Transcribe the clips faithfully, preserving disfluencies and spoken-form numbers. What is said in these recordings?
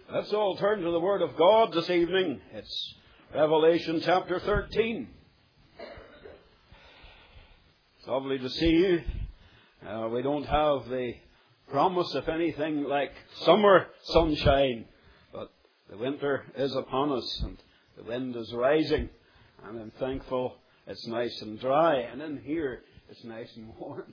Let's all turn to the Word of God this evening. It's Revelation chapter thirteen. It's lovely to see you. Uh, we don't have the promise of anything like summer sunshine, but the winter is upon us and the wind is rising, and I'm thankful it's nice and dry, and in here it's nice and warm.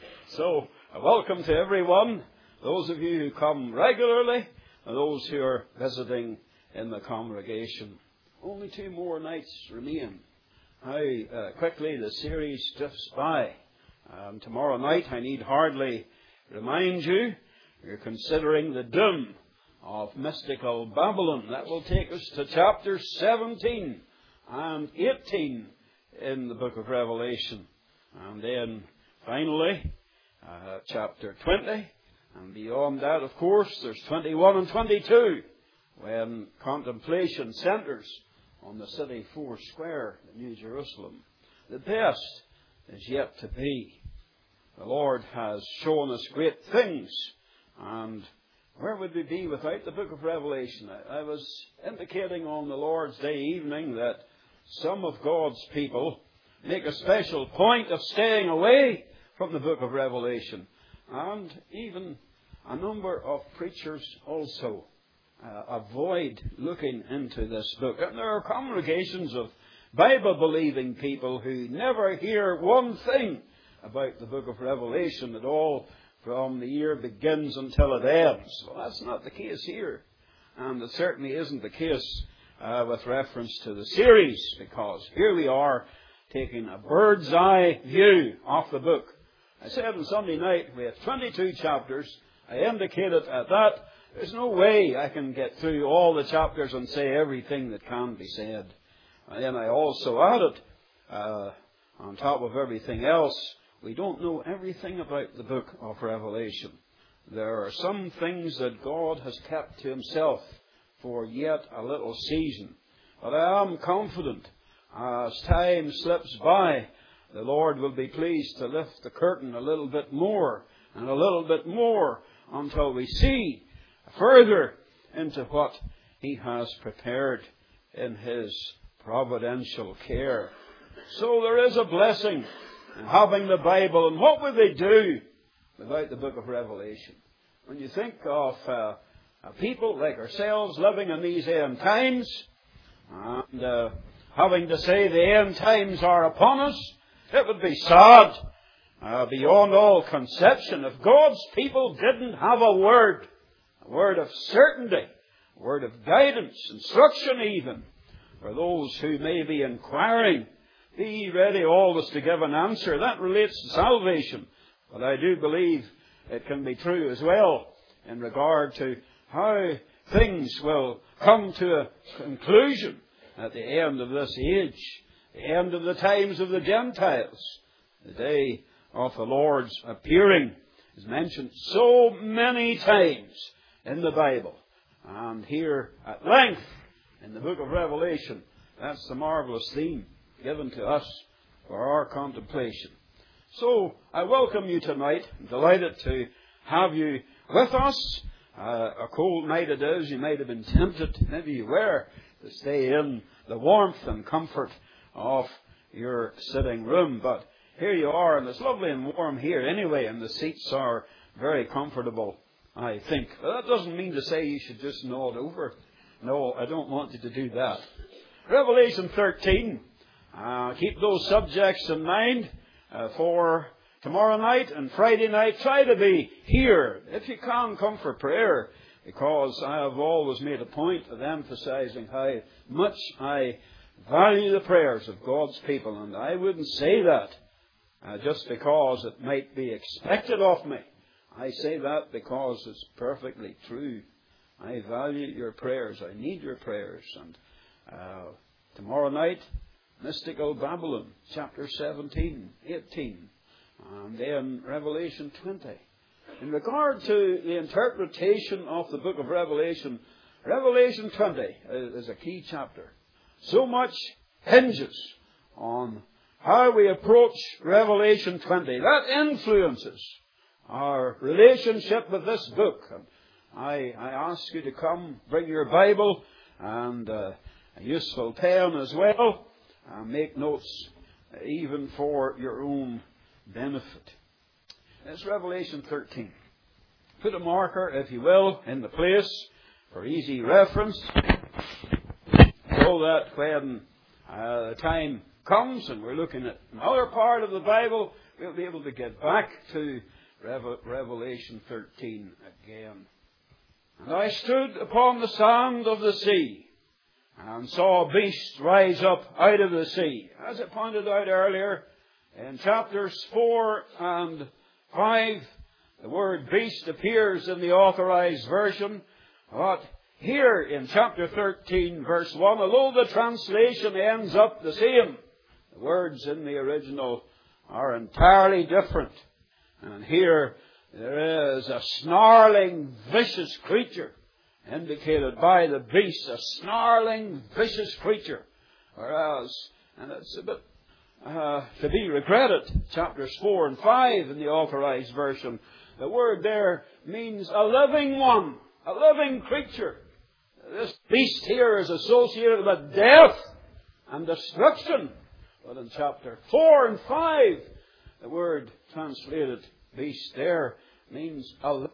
So, a welcome to everyone, those of you who come regularly, and those who are visiting in the congregation. Only two more nights remain. How uh, quickly the series drifts by. Um, tomorrow night, I need hardly remind you, we're considering the doom of mystical Babylon. That will take us to chapters seventeen and eighteen in the book of Revelation. And then, finally, uh, chapter twenty. And beyond that, of course, there's twenty-one and twenty-two, when contemplation centres on the city four square, the New Jerusalem. The best is yet to be. The Lord has shown us great things, and where would we be without the book of Revelation? I, I was indicating on the Lord's Day evening that some of God's people make a special point of staying away from the book of Revelation. And even a number of preachers also uh, avoid looking into this book. And there are congregations of Bible-believing people who never hear one thing about the book of Revelation at all from the year begins until it ends. Well, that's not the case here. And it certainly isn't the case uh, with reference to the series, because here we are taking a bird's eye view of the book. I said on Sunday night we have twenty-two chapters. I indicated at that there's no way I can get through all the chapters and say everything that can be said. And then I also added, uh, on top of everything else, we don't know everything about the book of Revelation. There are some things that God has kept to himself for yet a little season. But I am confident as time slips by, the Lord will be pleased to lift the curtain a little bit more and a little bit more until we see further into what he has prepared in his providential care. So there is a blessing in having the Bible. And what would they do without the book of Revelation? When you think of uh, people like ourselves living in these end times and uh, having to say the end times are upon us, it would be sad, uh, beyond all conception, if God's people didn't have a word, a word of certainty, a word of guidance, instruction even, for those who may be inquiring. Be ready always to give an answer. That relates to salvation, but I do believe it can be true as well in regard to how things will come to a conclusion at the end of this age. The end of the times of the Gentiles. The day of the Lord's appearing is mentioned so many times in the Bible. And here at length in the book of Revelation, that's the marvellous theme given to us for our contemplation. So I welcome you tonight. I'm delighted to have you with us. Uh, a cold night it is. You might have been tempted, maybe you were, to stay in the warmth and comfort of your sitting room. But here you are, and it's lovely and warm here anyway, and the seats are very comfortable, I think. But that doesn't mean to say you should just nod over. No, I don't want you to do that. Revelation thirteen. Uh, keep those subjects in mind uh, for tomorrow night and Friday night. Try to be here. If you can, come for prayer, because I have always made a point of emphasizing how much I value the prayers of God's people. And I wouldn't say that uh, just because it might be expected of me. I say that because it's perfectly true. I value your prayers. I need your prayers. And uh, tomorrow night, Mystical Babylon, chapter seventeen, eighteen, and then Revelation twenty. In regard to the interpretation of the book of Revelation, Revelation twenty is a key chapter. So much hinges on how we approach Revelation twenty. That influences our relationship with this book. And I, I ask you to come, bring your Bible and uh, a useful pen as well, and make notes uh, even for your own benefit. It's Revelation thirteen. Put a marker, if you will, in the place for easy reference, so that when uh, the time comes and we're looking at another part of the Bible, we'll be able to get back to Revelation thirteen again. And I stood upon the sand of the sea, and saw a beast rise up out of the sea. As I pointed out earlier, in chapters four and five, the word beast appears in the Authorized Version. But here in chapter thirteen, verse one, although the translation ends up the same, the words in the original are entirely different. And here there is a snarling, vicious creature indicated by the beast, a snarling, vicious creature. Whereas, and it's a bit uh, to be regretted, chapters four and five in the Authorized Version, the word there means a living one, a living creature. This beast here is associated with death and destruction. But in chapter four and five, the word translated beast there means a living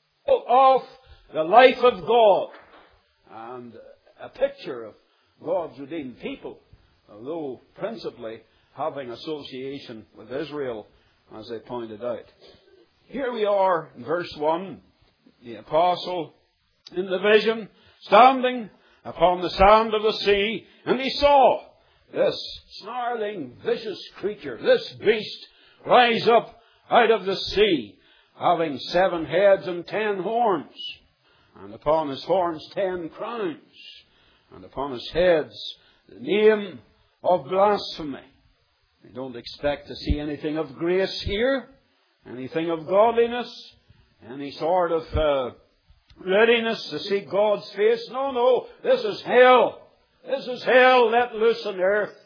of the life of God, and a picture of God's redeemed people, although principally having association with Israel, as I pointed out. Here we are in verse one, the apostle in the vision, standing upon the sand of the sea, and he saw this snarling, vicious creature, this beast, rise up out of the sea, having seven heads and ten horns, and upon his horns ten crowns, and upon his heads the name of blasphemy. We don't expect to see anything of grace here, anything of godliness, any sort of uh, readiness to seek God's face. No, no, this is hell. This is hell let loose on earth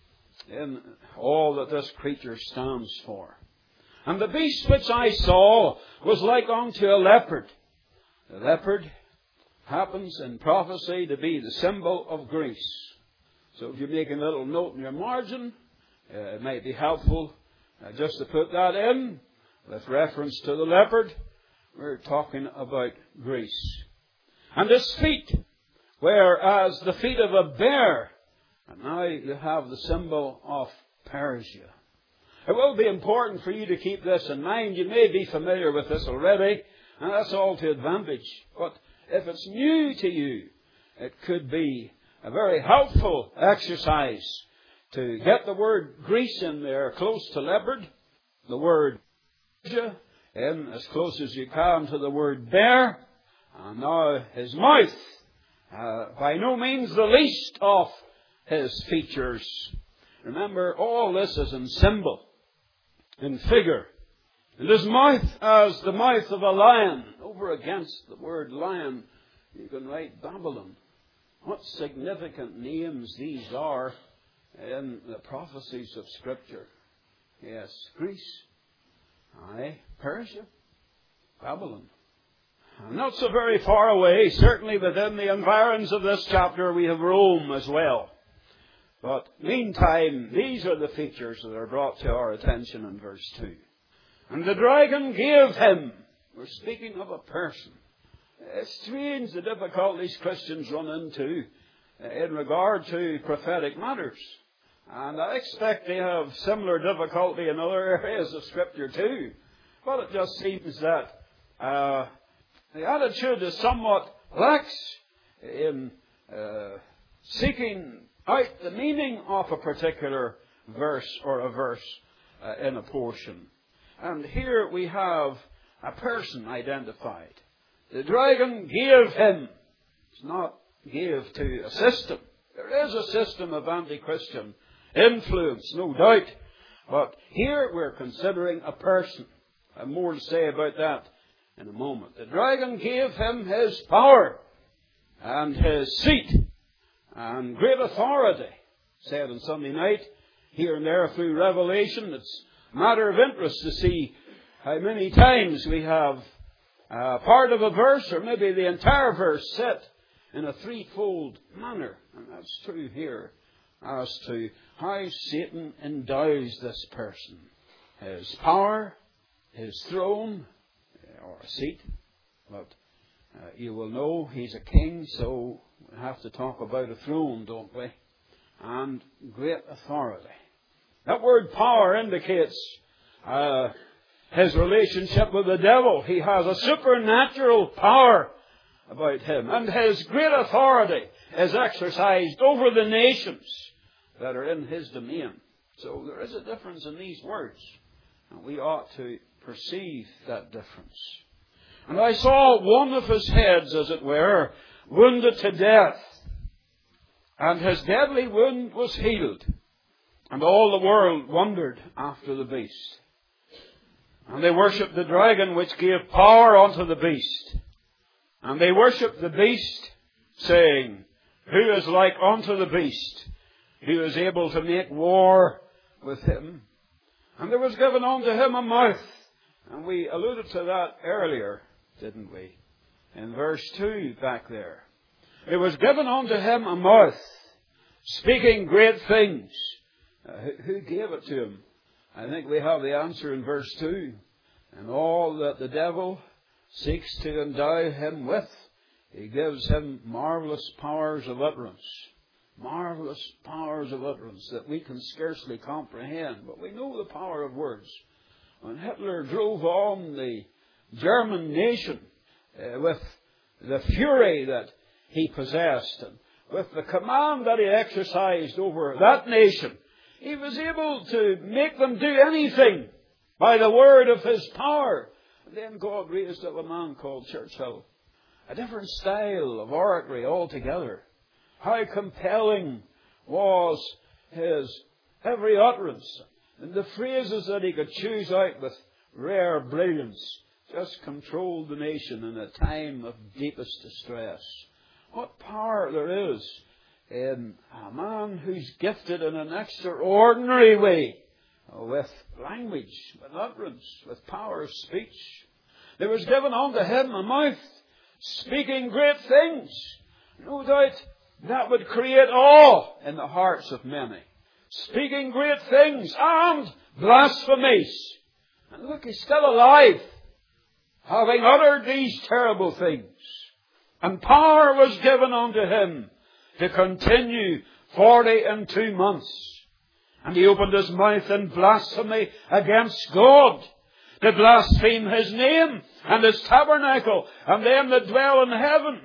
in all that this creature stands for. And the beast which I saw was like unto a leopard. The leopard happens in prophecy to be the symbol of Greece. So if you make a little note in your margin, uh, it might be helpful uh, just to put that in with reference to the leopard. We're talking about Greece. And his feet were as the feet of a bear. And now you have the symbol of Persia. It will be important for you to keep this in mind. You may be familiar with this already, and that's all to advantage. But if it's new to you, it could be a very helpful exercise to get the word Greece in there close to leopard, the word Persia in as close as you can to the word bear, and now his mouth, uh, by no means the least of his features. Remember, all this is in symbol, in figure. And his mouth as the mouth of a lion. Over against the word lion, you can write Babylon. What significant names these are in the prophecies of Scripture. Yes, Greece. Aye, Persia. Babylon. And not so very far away, certainly within the environs of this chapter, we have Rome as well. But meantime, these are the features that are brought to our attention in verse two. And the dragon gave him. We're speaking of a person. It's strange the difficulties Christians run into in regard to prophetic matters. And I expect they have similar difficulty in other areas of Scripture too. But it just seems that uh, the attitude is somewhat lax in uh, seeking out the meaning of a particular verse or a verse uh, in a portion. And here we have a person identified. The dragon gave him. It's not gave to a system. There is a system of anti-Christian influence, no doubt. But here we're considering a person. I have more to say about that in a moment. The dragon gave him his power and his seat and great authority. Said on Sunday night, here and there through Revelation, it's a matter of interest to see how many times we have uh, part of a verse, or maybe the entire verse, set in a threefold manner. And that's true here as to how Satan endows this person. His power, his throne, or a seat. But uh, you will know he's a king, so we have to talk about a throne, don't we? And great authority. That word power indicates uh, his relationship with the devil. He has a supernatural power about him. And his great authority is exercised over the nations that are in his domain. So there is a difference in these words. And we ought to perceive that difference. And I saw one of his heads, as it were, wounded to death. And his deadly wound was healed. And all the world wondered after the beast. And they worshipped the dragon, which gave power unto the beast. And they worshipped the beast, saying, Who is like unto the beast, who is able to make war with him? And there was given unto him a mouth. And we alluded to that earlier, didn't we? In verse two back there. It was given unto him a mouth, speaking great things. Uh, who gave it to him? I think we have the answer in verse two. And all that the devil seeks to endow him with, he gives him marvelous powers of utterance. Marvelous powers of utterance that we can scarcely comprehend. But we know the power of words. When Hitler drove on the German nation uh, with the fury that he possessed, and with the command that he exercised over that nation, he was able to make them do anything by the word of his power. And then God raised up a man called Churchill. A different style of oratory altogether. How compelling was his every utterance. And the phrases that he could choose out with rare brilliance just controlled the nation in a time of deepest distress. What power there is in a man who's gifted in an extraordinary way with language, with utterance, with power of speech. There was given unto him a mouth, speaking great things. No doubt that would create awe in the hearts of many. Speaking great things and blasphemies. And look, he's still alive, having uttered these terrible things. And power was given unto him to continue forty and two months. And he opened his mouth in blasphemy against God, to blaspheme his name and his tabernacle and them that dwell in heaven.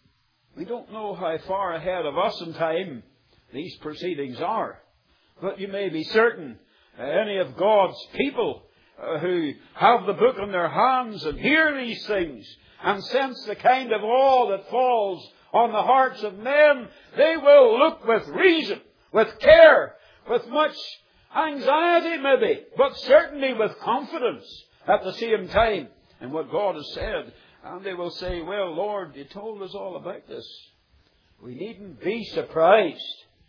We don't know how far ahead of us in time these proceedings are. But you may be certain uh, any of God's people uh, who have the book in their hands and hear these things and sense the kind of awe that falls on the hearts of men, they will look with reason, with care, with much anxiety maybe, but certainly with confidence at the same time in what God has said. And they will say, well, Lord, you told us all about this. We needn't be surprised.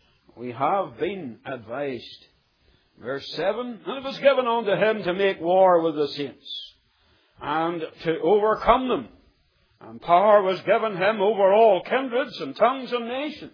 We have been advised. Verse seven, and it was given unto him to make war with the saints and to overcome them. And power was given him over all kindreds and tongues and nations.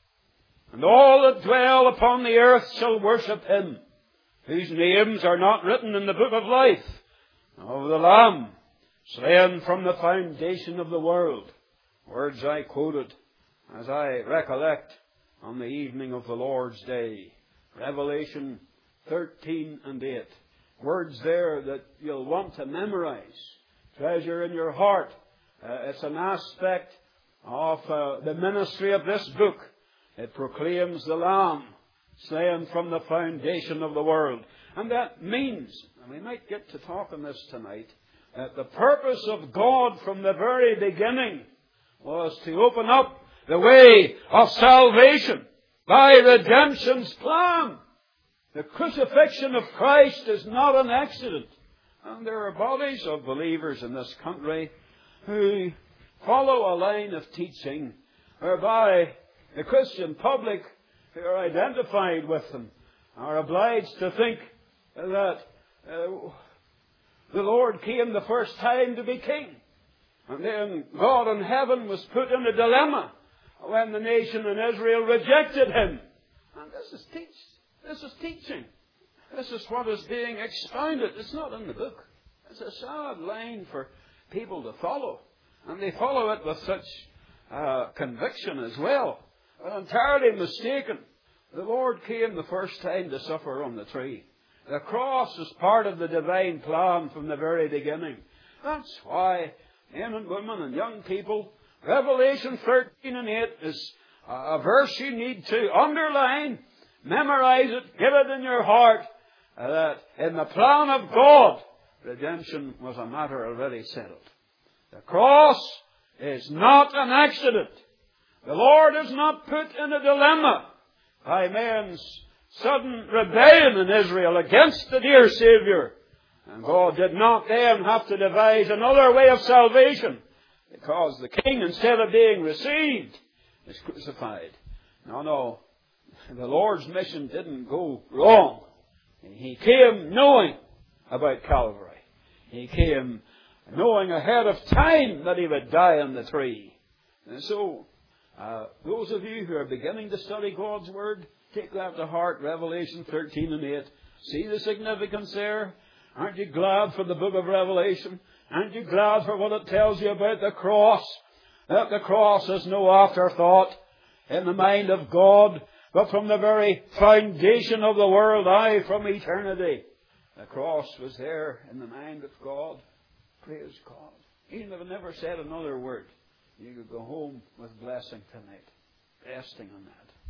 And all that dwell upon the earth shall worship him, whose names are not written in the book of life of the Lamb, slain from the foundation of the world. Words I quoted as I recollect on the evening of the Lord's Day. Revelation thirteen and eight. Words there that you'll want to memorize. Treasure in your heart. Uh, it's an aspect of uh, the ministry of this book. It proclaims the Lamb, slain from the foundation of the world. And that means, and we might get to talk on this tonight, that the purpose of God from the very beginning was to open up the way of salvation by redemption's plan. The crucifixion of Christ is not an accident. And there are bodies of believers in this country who follow a line of teaching whereby the Christian public who are identified with them are obliged to think that uh, the Lord came the first time to be king. And then God in heaven was put in a dilemma when the nation in Israel rejected Him. And this is teach. This is teaching. This is what is being expounded. It's not in the book. It's a sad line for people to follow. And they follow it with such uh, conviction as well. But entirely mistaken. The Lord came the first time to suffer on the tree. The cross is part of the divine plan from the very beginning. That's why men and women and young people, Revelation thirteen and eight is a verse you need to underline, memorize it, get it in your heart, uh, that in the plan of God, redemption was a matter already settled. The cross is not an accident. The Lord is not put in a dilemma by men's sudden rebellion in Israel against the dear Saviour. And God did not then have to devise another way of salvation, because the King, instead of being received, is crucified. No, no. The Lord's mission didn't go wrong. He came knowing about Calvary. He came knowing ahead of time that He would die on the tree. And so, uh, those of you who are beginning to study God's Word, take that to heart, Revelation thirteen and eight. See the significance there? Aren't you glad for the book of Revelation? Aren't you glad for what it tells you about the cross? That the cross is no afterthought in the mind of God, but from the very foundation of the world, aye, from eternity. The cross was there in the mind of God. Praise God. Even if I never said another word, you could go home with blessing tonight, resting on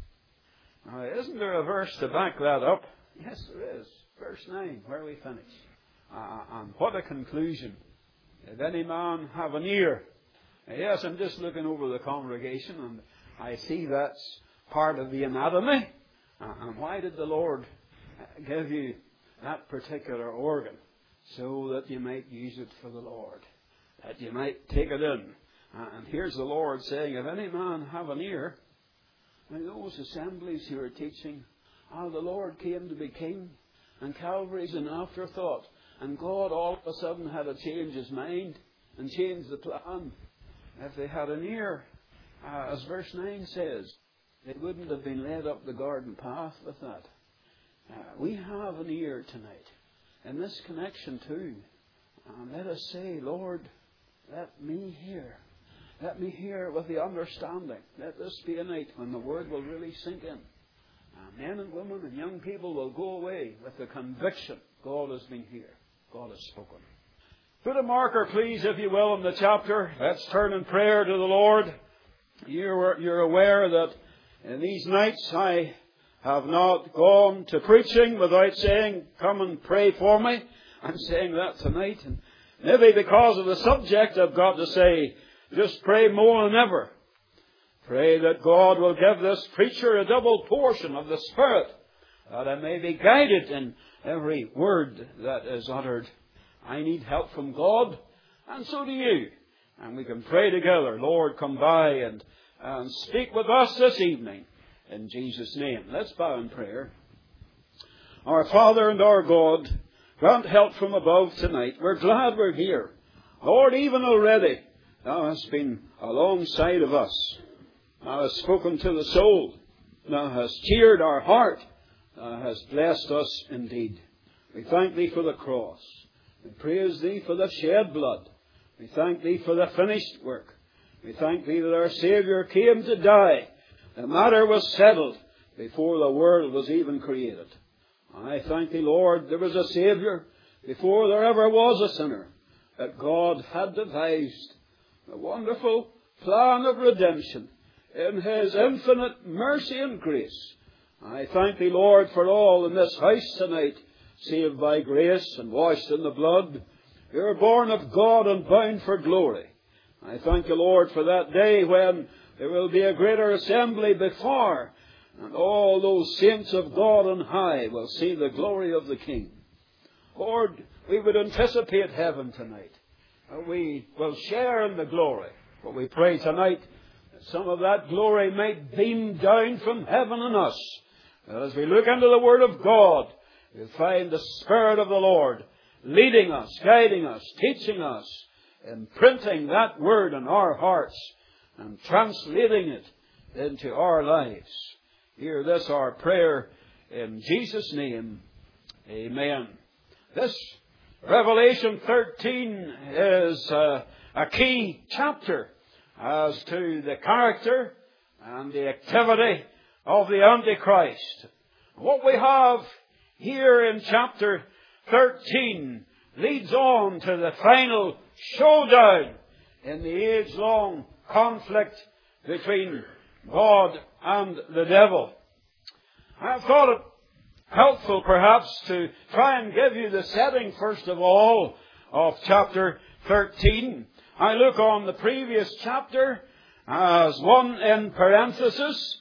that. Now, isn't there a verse to back that up? Yes, there is. Verse nine, where we finish. Uh, and what a conclusion. If any man have an ear. Yes, I'm just looking over the congregation and I see that's part of the anatomy. Uh, and why did the Lord give you that particular organ? So that you might use it for the Lord. That you might take it in. Uh, and here's the Lord saying, if any man have an ear. Now those assemblies who are teaching, oh, the Lord came to be king, and Calvary's an afterthought, and God all of a sudden had to change His mind and change the plan. If they had an ear, uh, as verse nine says, they wouldn't have been led up the garden path with that. Uh, we have an ear tonight. In this connection too, uh, let us say, Lord, let me hear. Let me hear with the understanding. Let this be a night when the Word will really sink in. Uh, men and women and young people will go away with the conviction God has been here. God has spoken. Put a marker, please, if you will, in the chapter. Let's turn in prayer to the Lord. You're, you're aware that in these nights I have not gone to preaching without saying, come and pray for me. I'm saying that tonight. And maybe because of the subject I've got to say, just pray more than ever. Pray that God will give this preacher a double portion of the Spirit, that I may be guided in every word that is uttered. I need help from God, and so do you. And we can pray together. Lord, come by and, and speak with us this evening. In Jesus' name. Let's bow in prayer. Our Father and our God, grant help from above tonight. We're glad we're here. Lord, even already, Thou hast been alongside of us. Thou hast spoken to the soul. Thou hast cheered our heart. Thou hast blessed us indeed. We thank Thee for the cross. We praise Thee for the shed blood. We thank Thee for the finished work. We thank Thee that our Saviour came to die. The matter was settled before the world was even created. I thank Thee, Lord, there was a Saviour before there ever was a sinner, that God had devised a wonderful plan of redemption in His infinite mercy and grace. I thank Thee, Lord, for all in this house tonight, saved by grace and washed in the blood. You're born of God and bound for glory. I thank You, Lord, for that day when there will be a greater assembly before, and all those saints of God on high will see the glory of the King. Lord, we would anticipate heaven tonight. We will share in the glory. But we pray tonight that some of that glory might beam down from heaven on us. That as we look into the Word of God, we'll find the Spirit of the Lord leading us, guiding us, teaching us imprinting that word in our hearts and translating it into our lives. Hear this, our prayer, in Jesus' name. Amen. This Revelation thirteen is uh, a key chapter as to the character and the activity of the Antichrist. What we have here in chapter thirteen leads on to the final showdown in the age-long conflict between God and the devil. I thought it helpful perhaps to try and give you the setting first of all of chapter thirteen. I look on the previous chapter as one in parenthesis,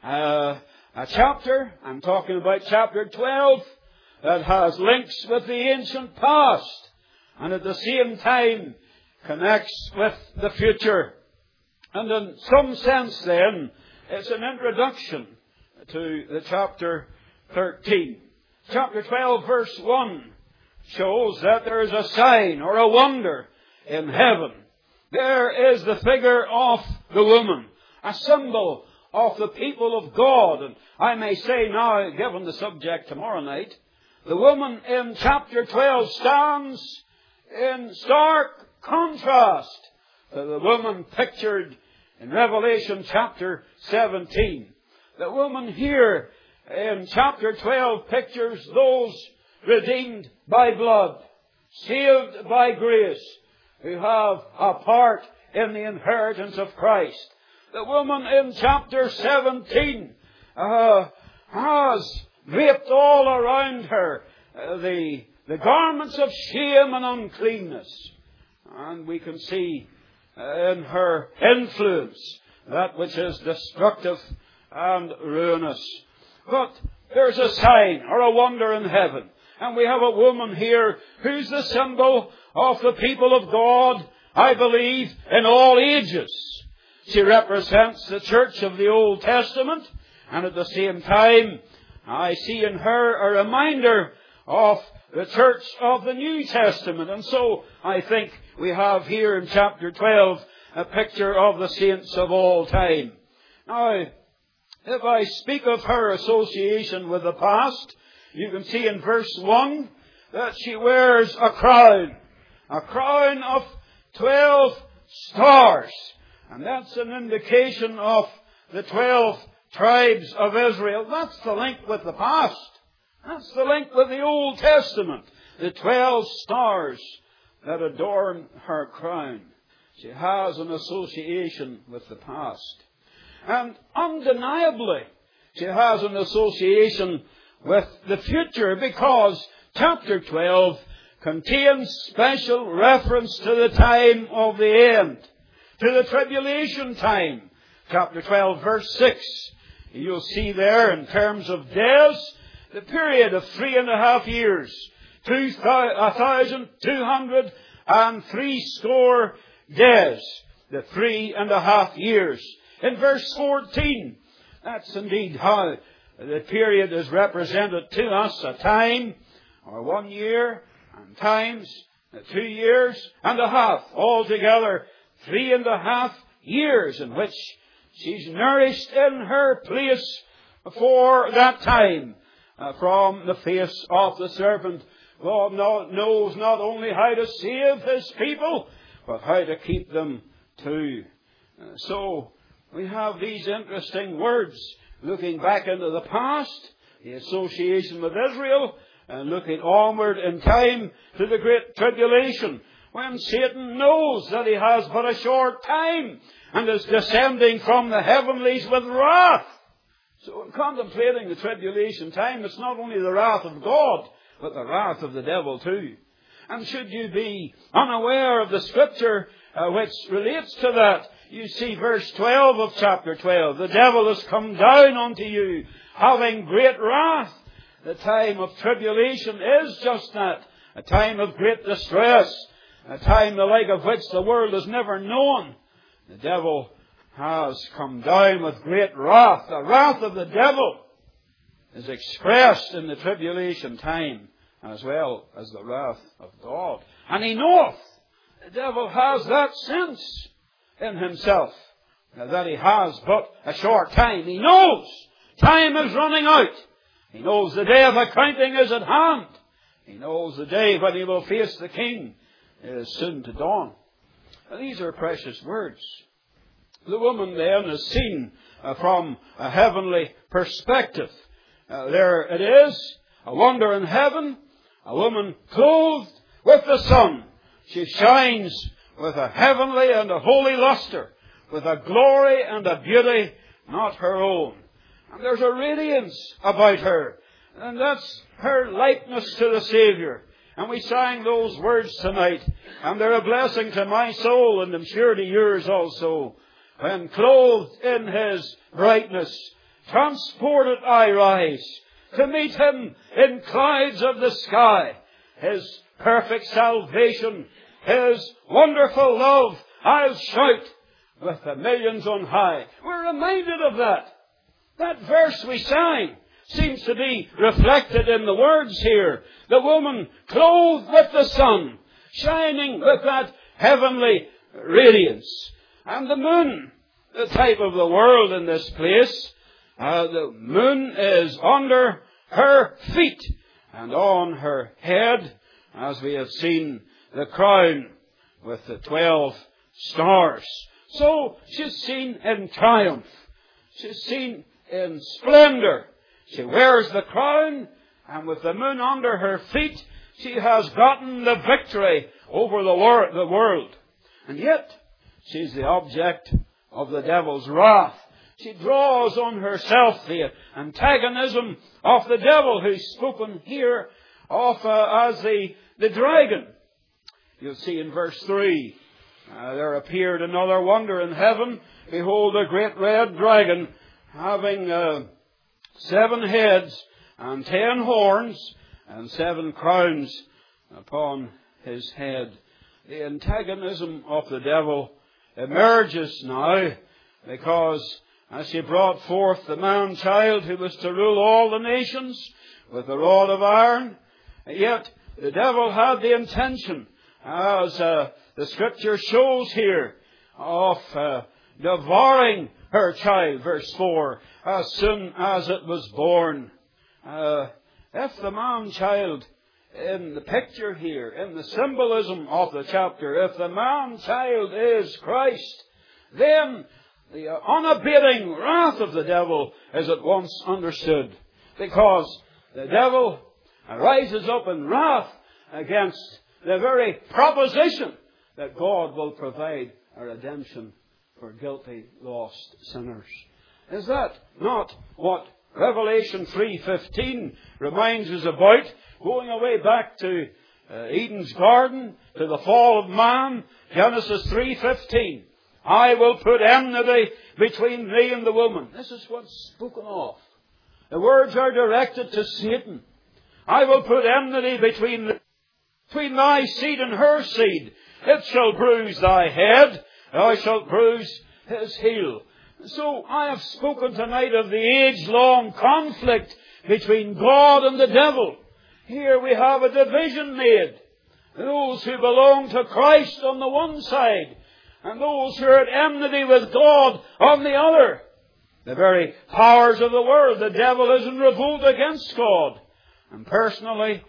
uh, a chapter, I'm talking about chapter twelve, that has links with the ancient past and at the same time connects with the future. And in some sense then, it's an introduction to the chapter thirteen. Chapter twelve verse one shows that there is a sign or a wonder in heaven. There is the figure of the woman, a symbol of the people of God. And I may say now, given the subject tomorrow night, the woman in chapter twelve stands in stark contrast to the woman pictured in Revelation chapter seventeen. The woman here in chapter twelve pictures those redeemed by blood, saved by grace, who have a part in the inheritance of Christ. The woman in chapter seventeen uh, has draped all around her uh, the, the garments of shame and uncleanness. And we can see uh, in her influence that which is destructive and ruinous. But there's a sign or a wonder in heaven. And we have a woman here who's the symbol of the people of God, I believe, in all ages. She represents the church of the Old Testament, and at the same time, I see in her a reminder of the church of the New Testament. And so I think we have here in chapter twelve a picture of the saints of all time. Now, if I speak of her association with the past, you can see in verse one that she wears a crown. A crown of twelve stars. And that's an indication of the twelve tribes of Israel. That's the link with the past. That's the link with the Old Testament. The twelve stars that adorn her crown. She has an association with the past. And undeniably, she has an association with the future, because chapter twelve contains special reference to the time of the end, to the tribulation time. Chapter twelve verse six, you'll see there in terms of days, the period of three and a half years, two thousand two hundred and three score days, the three and a half years. In verse fourteen, that's indeed how the period is represented to us, a time, or one year, and times, two years and a half. Altogether, three and a half years in which she's nourished in her place for that time. Uh, from the face of the serpent, God knows not only how to save His people, but how to keep them too. Uh, so, we have these interesting words looking back into the past, the association with Israel, and looking onward in time to the great tribulation, when Satan knows that he has but a short time and is descending from the heavenlies with wrath. So in contemplating the tribulation time, it's not only the wrath of God, but the wrath of the devil too. And should you be unaware of the scripture uh, which relates to that, you see verse twelve of chapter twelve. The devil has come down unto you, having great wrath. The time of tribulation is just that, a time of great distress, a time the like of which the world has never known. The devil has come down with great wrath. The wrath of the devil is expressed in the tribulation time, as well as the wrath of God. And he knoweth The devil has that sense in himself that he has but a short time. He knows time is running out. He knows the day of accounting is at hand. He knows the day when he will face the King is soon to dawn. And these are precious words. The woman then is seen uh, from a heavenly perspective. Uh, there it is, a wonder in heaven, a woman clothed with the sun. She shines with a heavenly and a holy luster, with a glory and a beauty not her own. And there's a radiance about her, and that's her likeness to the Saviour. And we sang those words tonight, and they're a blessing to my soul, and I'm sure to yours also. When clothed in His brightness, transported I rise, to meet Him in clouds of the sky. His perfect salvation, His wonderful love, I'll shout with the millions on high. We're reminded of that. That verse we sang seems to be reflected in the words here. The woman clothed with the sun, shining with that heavenly radiance. And the moon, the type of the world in this place, uh, the moon is under her feet and on her head, as we have seen the crown with the twelve stars. So she's seen in triumph. She's seen in splendor. She wears the crown, and with the moon under her feet, she has gotten the victory over the, wor- the world. And yet, she's the object of the devil's wrath. She draws on herself the antagonism of the devil, who's spoken here of uh, as the, the dragon. You'll see in verse three, uh, there appeared another wonder in heaven. Behold, a great red dragon, having uh, seven heads and ten horns and seven crowns upon his head. The antagonism of the devil emerges now, because as he brought forth the man-child who was to rule all the nations with a rod of iron, yet the devil had the intention, as uh, the Scripture shows here, of uh, devouring her child, verse four, as soon as it was born. Uh, if the man-child in the picture here, in the symbolism of the chapter, if the man-child is Christ, then the unabating wrath of the devil is at once understood, because the devil rises up in wrath against the very proposition that God will provide a redemption for guilty, lost sinners. Is that not what Revelation three fifteen reminds us about? Going away back to uh, Eden's garden, to the fall of man, Genesis three fifteen. I will put enmity between thee and the woman. This is what's spoken of. The words are directed to Satan. I will put enmity between, the, between thy seed and her seed. It shall bruise thy head, thou shalt bruise his heel. So I have spoken tonight of the age-long conflict between God and the devil. Here we have a division made. Those who belong to Christ on the one side, and those who are at enmity with God on the other. The very powers of the world, the devil is in revolt against God. And personally,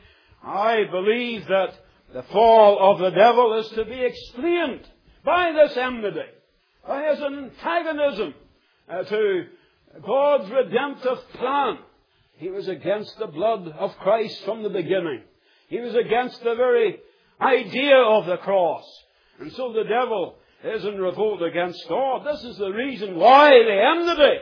I believe that the fall of the devil is to be explained by this enmity, by his antagonism uh, to God's redemptive plan. He was against the blood of Christ from the beginning. He was against the very idea of the cross. And so the devil is in revolt against God. This is the reason why the enmity,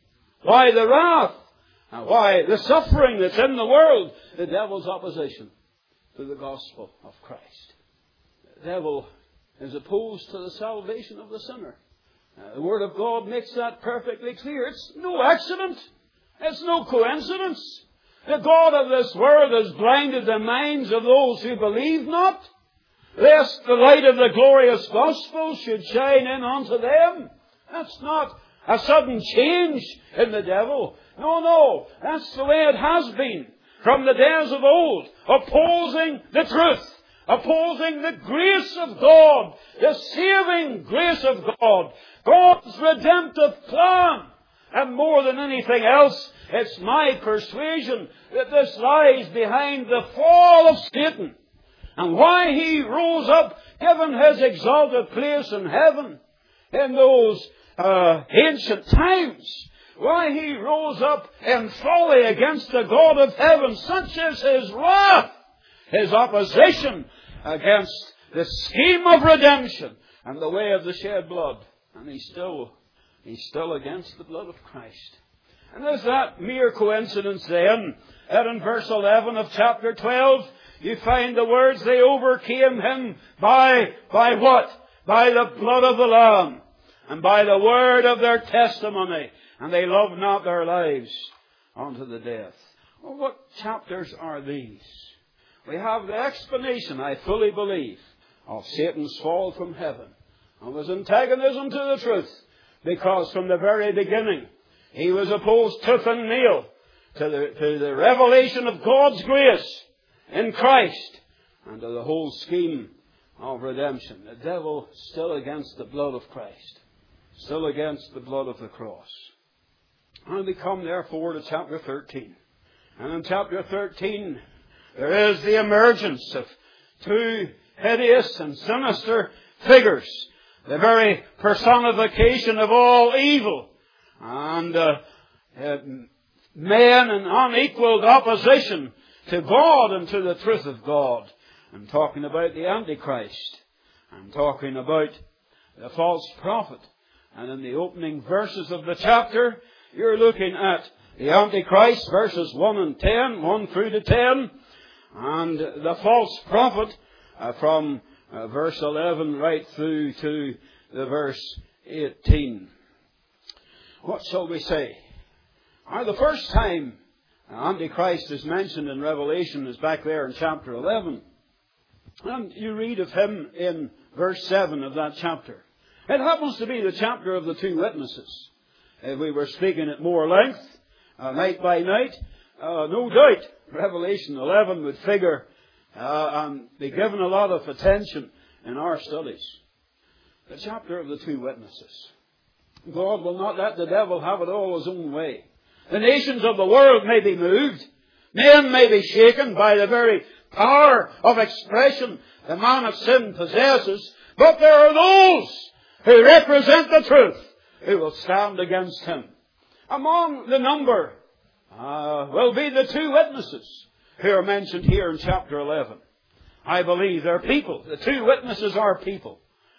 why the wrath, and why the suffering that's in the world, the devil's opposition to the gospel of Christ. The devil is opposed to the salvation of the sinner. Uh, the Word of God makes that perfectly clear. It's no accident. It's no coincidence. The God of this world has blinded the minds of those who believe not, lest the light of the glorious gospel should shine in unto them. That's not a sudden change in the devil. No, no. That's the way it has been from the days of old, opposing the truth, opposing the grace of God, the saving grace of God, God's redemptive plan. And more than anything else, it's my persuasion that this lies behind the fall of Satan, and why he rose up, given his exalted place in heaven in those uh, ancient times. Why he rose up in folly against the God of heaven. Such is his wrath, his opposition against the scheme of redemption and the way of the shed blood. And he's still, he's still against the blood of Christ. And is that mere coincidence then that in verse eleven of chapter twelve you find the words, they overcame him by, by what? By the blood of the Lamb and by the word of their testimony. And they loved not their lives unto the death. Well, what chapters are these? We have the explanation, I fully believe, of Satan's fall from heaven and his antagonism to the truth. Because from the very beginning, he was opposed tooth and nail to the, to the revelation of God's grace in Christ and to the whole scheme of redemption. The devil still against the blood of Christ, still against the blood of the cross. And we come therefore to chapter thirteen. And in chapter thirteen, there is the emergence of two hideous and sinister figures, the very personification of all evil, and uh, uh, men in unequaled opposition to God and to the truth of God. I'm talking about the Antichrist. I'm talking about the false prophet. And in the opening verses of the chapter, you're looking at the Antichrist, verses one and ten, one through to ten, and the false prophet uh, from uh, verse eleven right through to the verse eighteen. What shall we say? Well, the first time Antichrist is mentioned in Revelation is back there in chapter eleven. And you read of him in verse seven of that chapter. It happens to be the chapter of the two witnesses. If we were speaking at more length, uh, night by night, uh, no doubt Revelation eleven would figure uh, and be given a lot of attention in our studies. The chapter of the two witnesses. God will not let the devil have it all his own way. The nations of the world may be moved. Men may be shaken by the very power of expression the man of sin possesses. But there are those who represent the truth who will stand against him. Among the number uh, will be the two witnesses who are mentioned here in chapter eleven. I believe they're people. The two witnesses are people.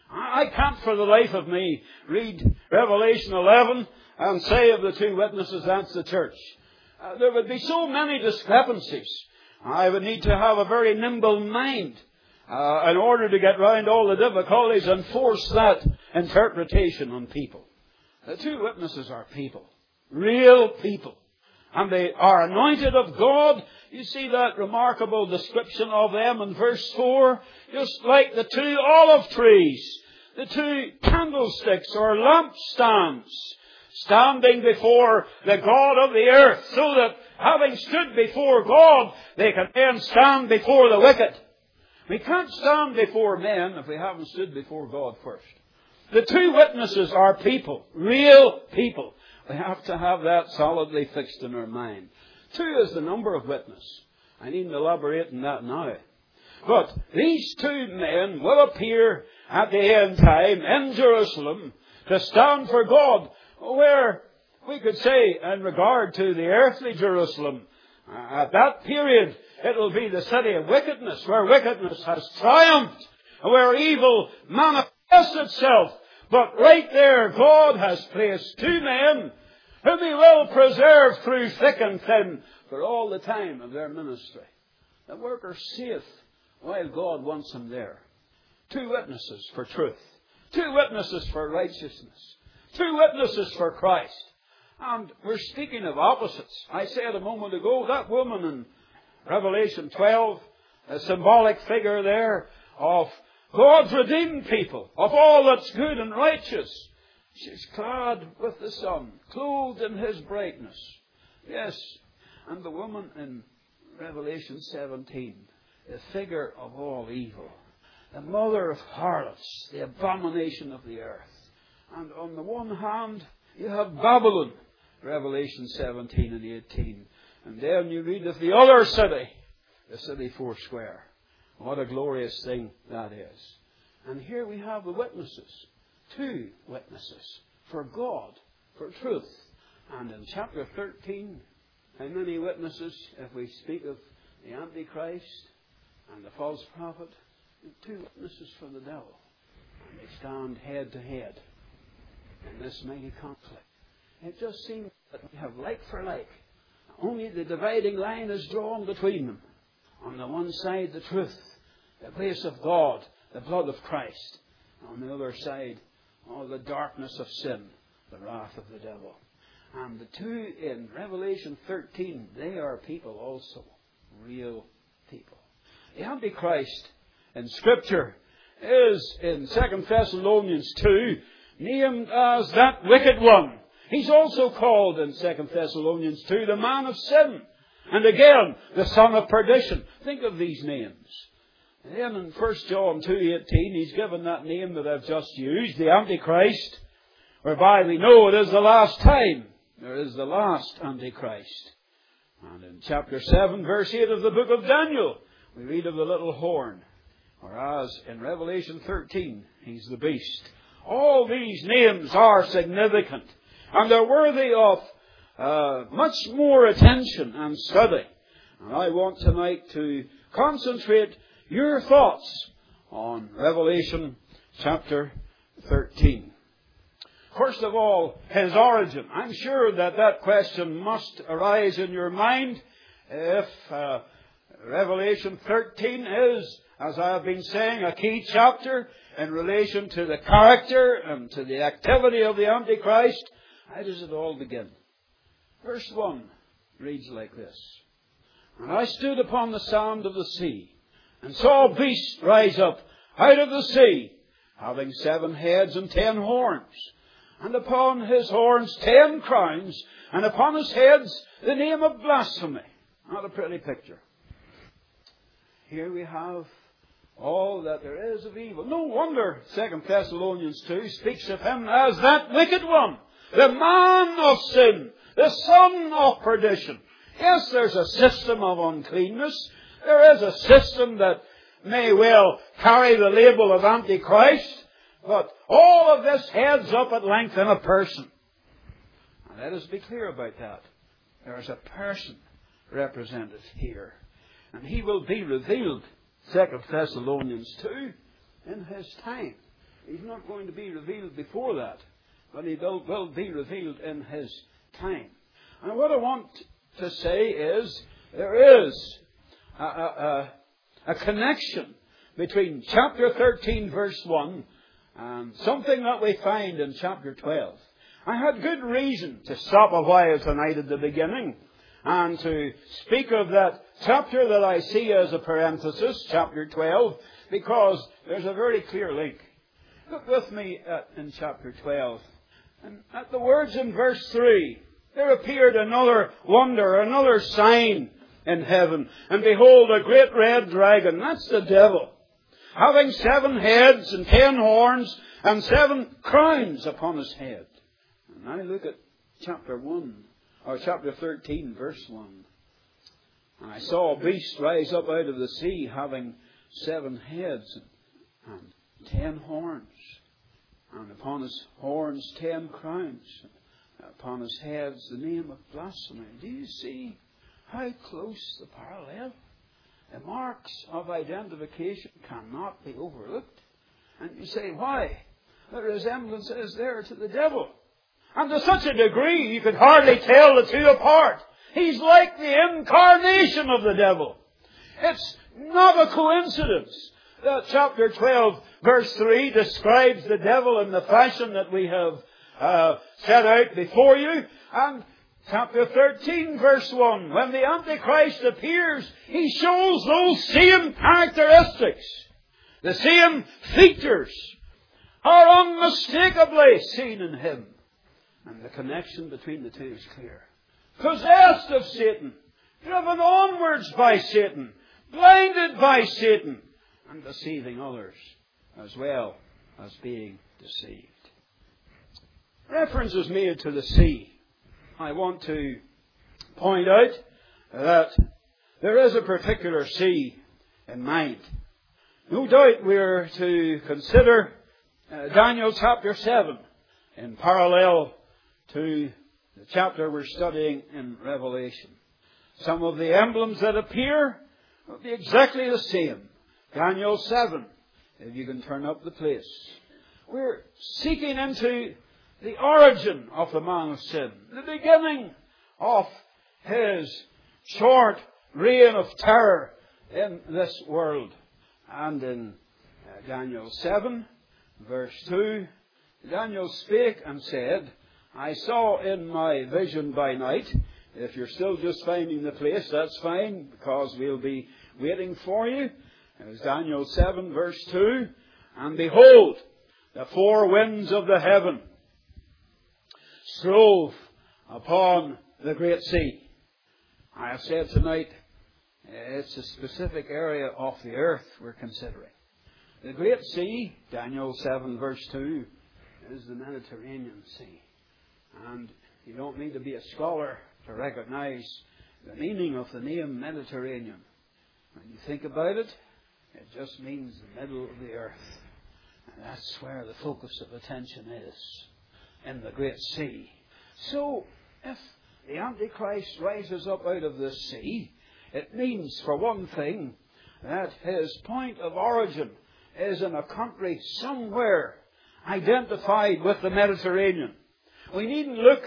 I can't for the life of me read Revelation eleven and say of the two witnesses that's the church. Uh, there would be so many discrepancies. I would need to have a very nimble mind uh, in order to get round all the difficulties and force that interpretation on people. The two witnesses are people. Real people. And they are anointed of God. You see that remarkable description of them in verse four. Just like the two olive trees. The two candlesticks or lampstands standing before the God of the earth, so that having stood before God, they can then stand before the wicked. We can't stand before men if we haven't stood before God first. The two witnesses are people, real people. We have to have that solidly fixed in our mind. Two is the number of witnesses. I needn't elaborate on that now. But these two men will appear at the end time in Jerusalem to stand for God, where we could say in regard to the earthly Jerusalem, at that period it will be the city of wickedness, where wickedness has triumphed, where evil manifests itself. But right there God has placed two men whom He will preserve through thick and thin for all the time of their ministry. The worker saith while God wants them there. Two witnesses for truth. Two witnesses for righteousness. Two witnesses for Christ. And we're speaking of opposites. I said a moment ago, that woman in Revelation twelve, a symbolic figure there of God's redeemed people, of all that's good and righteous. She's clad with the sun, clothed in His brightness. Yes, and the woman in Revelation seventeen the figure of all evil, the mother of harlots, the abomination of the earth. And on the one hand, you have Babylon, Revelation seventeen and eighteen. And then you read of the other city, the city foursquare. What a glorious thing that is. And here we have the witnesses, two witnesses, for God, for truth. And in chapter thirteen, how many witnesses, if we speak of the Antichrist and the false prophet? Two witnesses for the devil. And they stand head to head in this mighty conflict. It just seems that we have like for like. Only the dividing line is drawn between them. On the one side, the truth, the grace of God, the blood of Christ. On the other side, all the darkness of sin, the wrath of the devil. And the two in Revelation thirteen, they are people also. Real people. The Antichrist in Scripture is, in Second Thessalonians two, named as that wicked one. He's also called in Second Thessalonians two, the man of sin. And again, the son of perdition. Think of these names. And then in First John two eighteen, he's given that name that I've just used, the Antichrist, whereby we know it is the last time. There is the last Antichrist. And in chapter seven, verse eight of the book of Daniel, we read of the little horn. Whereas in Revelation thirteen, he's the beast. All these names are significant. And they're worthy of uh, much more attention and study. And I want tonight to concentrate your thoughts on Revelation chapter thirteen. First of all, his origin. I'm sure that that question must arise in your mind if uh, Revelation thirteen is, as I have been saying, a key chapter in relation to the character and to the activity of the Antichrist. How does it all begin? Verse one reads like this. And I stood upon the sand of the sea, and saw a beast rise up out of the sea, having seven heads and ten horns, and upon his horns ten crowns, and upon his heads the name of blasphemy. Not a pretty picture. Here we have all that there is of evil. No wonder Second Thessalonians two speaks of him as that wicked one, the man of sin, the son of perdition. Yes, there's a system of uncleanness. There is a system that may well carry the label of Antichrist. But all of this heads up at length in a person. And let us be clear about that. There is a person represented here. And he will be revealed, Second Thessalonians two, in his time. He's not going to be revealed before that. But he will, will be revealed in his time. And what I want to say is, there is a, a, a connection between chapter thirteen, verse one, and something that we find in chapter twelve. I had good reason to stop a while tonight at the beginning and to speak of that chapter that I see as a parenthesis, chapter twelve, because there's a very clear link. Look with me at, in chapter twelve. And at the words in verse three, there appeared another wonder, another sign in heaven. And behold, a great red dragon, that's the devil, having seven heads and ten horns and seven crowns upon his head. And now look at chapter one, or chapter thirteen, verse one. And I saw a beast rise up out of the sea, having seven heads and, and ten horns. And upon his horns ten crowns. Upon his heads the name of blasphemy. Do you see how close the parallel? The marks of identification cannot be overlooked. And you say, why? The resemblance is there to the devil. And to such a degree you could hardly tell the two apart. He's like the incarnation of the devil. It's not a coincidence that chapter twelve, verse three, describes the devil in the fashion that we have uh, set out before you. And chapter thirteen, verse one, when the Antichrist appears, he shows those same characteristics. The same features are unmistakably seen in him. And the connection between the two is clear. Possessed of Satan, driven onwards by Satan, blinded by Satan and deceiving others as well as being deceived. Reference is made to the sea. I want to point out that there is a particular sea in mind. No doubt we are to consider uh, Daniel chapter seven in parallel to the chapter we're studying in Revelation. Some of the emblems that appear will be exactly the same. Daniel seven, if you can turn up the place. We're seeking into the origin of the man of sin, the beginning of his short reign of terror in this world. And in uh, Daniel seven, verse two, Daniel spake and said, I saw in my vision by night. If you're still just finding the place, that's fine, because we'll be waiting for you. It was Daniel seven, verse two. And behold, the four winds of the heaven strove upon the great sea. I have said tonight, it's a specific area of the earth we're considering. The great sea, Daniel seven, verse two, is the Mediterranean Sea. And you don't need to be a scholar to recognize the meaning of the name Mediterranean. When you think about it, it just means the middle of the earth. And that's where the focus of attention is, in the great sea. So, if the Antichrist rises up out of this sea, it means, for one thing, that his point of origin is in a country somewhere identified with the Mediterranean. We needn't look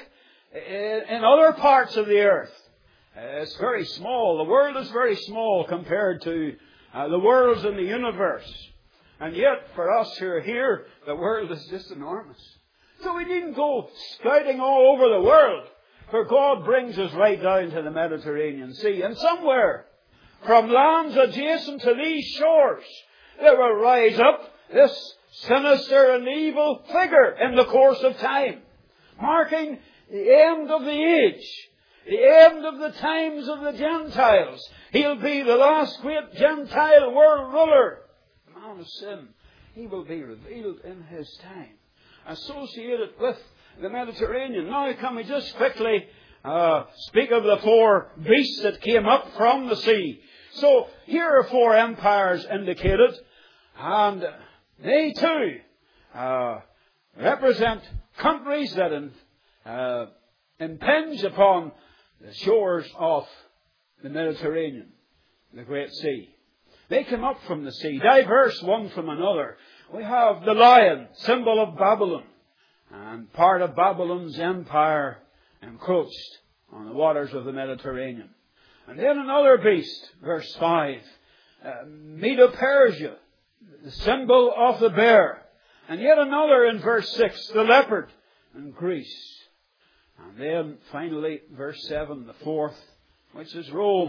in other parts of the earth. It's very small. The world is very small compared to uh, the worlds in the universe. And yet, for us who are here, the world is just enormous. So we needn't go scouting all over the world, for God brings us right down to the Mediterranean Sea. And somewhere, from lands adjacent to these shores, there will rise up this sinister and evil figure in the course of time, marking the end of the age, the end of the times of the Gentiles. He'll be the last great Gentile world ruler, the man of sin. He will be revealed in his time, associated with the Mediterranean. Now, can we just quickly uh, speak of the four beasts that came up from the sea? So, here are four empires indicated, and they too uh, represent countries that in, uh, impinge upon the shores of the Mediterranean, the Great Sea. They come up from the sea, diverse one from another. We have the lion, symbol of Babylon, and part of Babylon's empire encroached on the waters of the Mediterranean. And then another beast, verse five, uh, Medo-Persia, the symbol of the bear. And yet another in verse six, the leopard, in Greece. And then finally, verse seven, the fourth, which is Rome,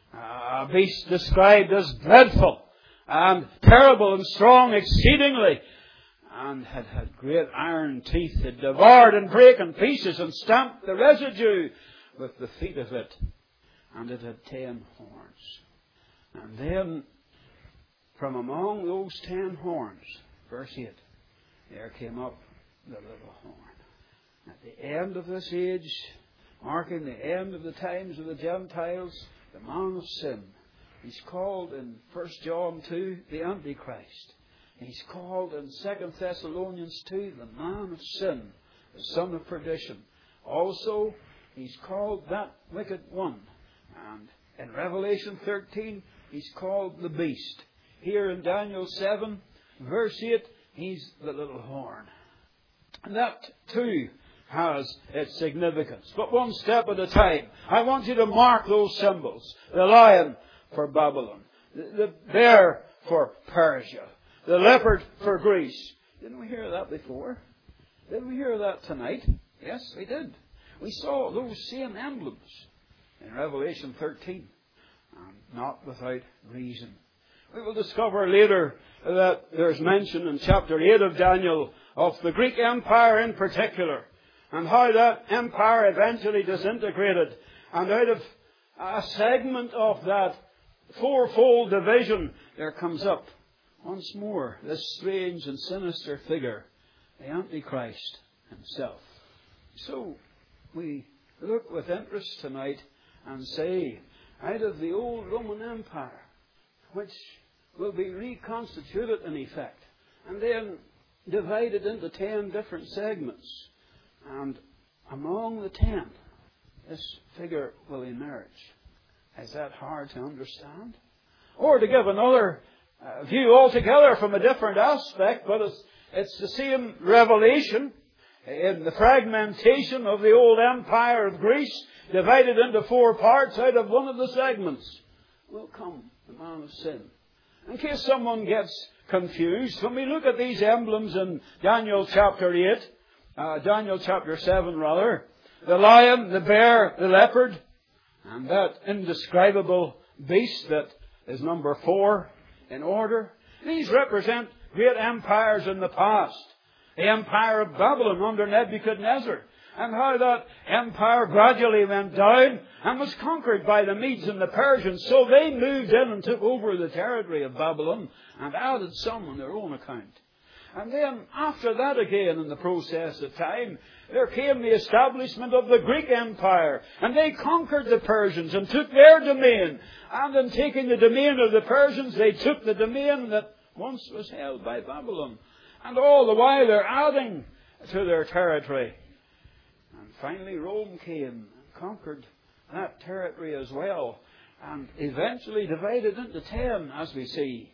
a beast described as dreadful and terrible and strong exceedingly, and had had great iron teeth, had devoured and brake in pieces and stamped the residue with the feet of it. And it had ten horns. And then, from among those ten horns, verse eight, there came up the little horn. At the end of this age, marking the end of the times of the Gentiles, the man of sin. He's called in First John two, the Antichrist. He's called in Second Thessalonians two, the man of sin, the son of perdition. Also, he's called that wicked one. And in Revelation thirteen, he's called the beast. Here in Daniel seven, verse eight, he's the little horn. And that too has its significance. But one step at a time. I want you to mark those symbols. The lion for Babylon. The bear for Persia. The leopard for Greece. Didn't we hear that before? Didn't we hear that tonight? Yes, we did. We saw those same emblems in Revelation thirteen. And not without reason. We will discover later that there's mention in chapter eight of Daniel of the Greek Empire in particular, and how that empire eventually disintegrated, and out of a segment of that fourfold division, there comes up once more this strange and sinister figure, the Antichrist himself. So we look with interest tonight and say, out of the old Roman Empire, which will be reconstituted in effect, and then divided into ten different segments, and among the ten, this figure will emerge. Is that hard to understand? Or to give another uh, view altogether from a different aspect, but it's, it's the same revelation in the fragmentation of the old empire of Greece, divided into four parts out of one of the segments, will come the man of sin. In case someone gets confused, when we look at these emblems in Daniel chapter eight, uh, Daniel chapter seven rather, the lion, the bear, the leopard, and that indescribable beast that is number four in order, these represent great empires in the past. The empire of Babylon under Nebuchadnezzar, and how that empire gradually went down and was conquered by the Medes and the Persians. So they moved in and took over the territory of Babylon and added some on their own account. And then after that again, in the process of time, there came the establishment of the Greek Empire, and they conquered the Persians and took their domain. And in taking the domain of the Persians, they took the domain that once was held by Babylon. And all the while they're adding to their territory. And finally Rome came and conquered that territory as well, and eventually divided into ten, as we see.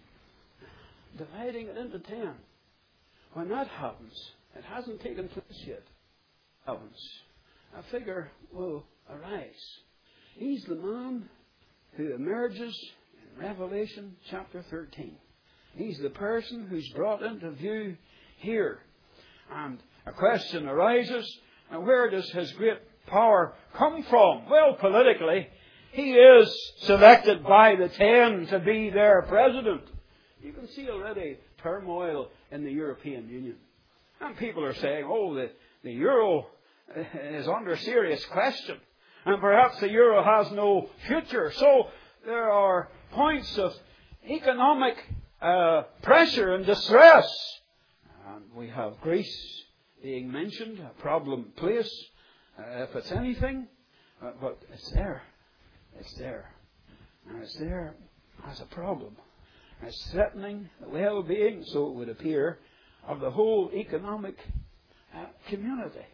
Dividing it into ten. When that happens, it hasn't taken place yet. Happens. A figure will arise. He's the man who emerges in Revelation chapter thirteen. He's the person who's brought into view here. And a question arises, and where does his great power come from? Well, politically, he is selected by the ten to be their president. You can see already turmoil in the European Union. And people are saying, oh, the, the euro is under serious question. And perhaps the euro has no future. So there are points of economic uh, pressure and distress. And we have Greece being mentioned, a problem place, uh, if it's anything. Uh, but it's there. It's there. And it's there as a problem. It's threatening the well-being, so it would appear, of the whole economic uh, community.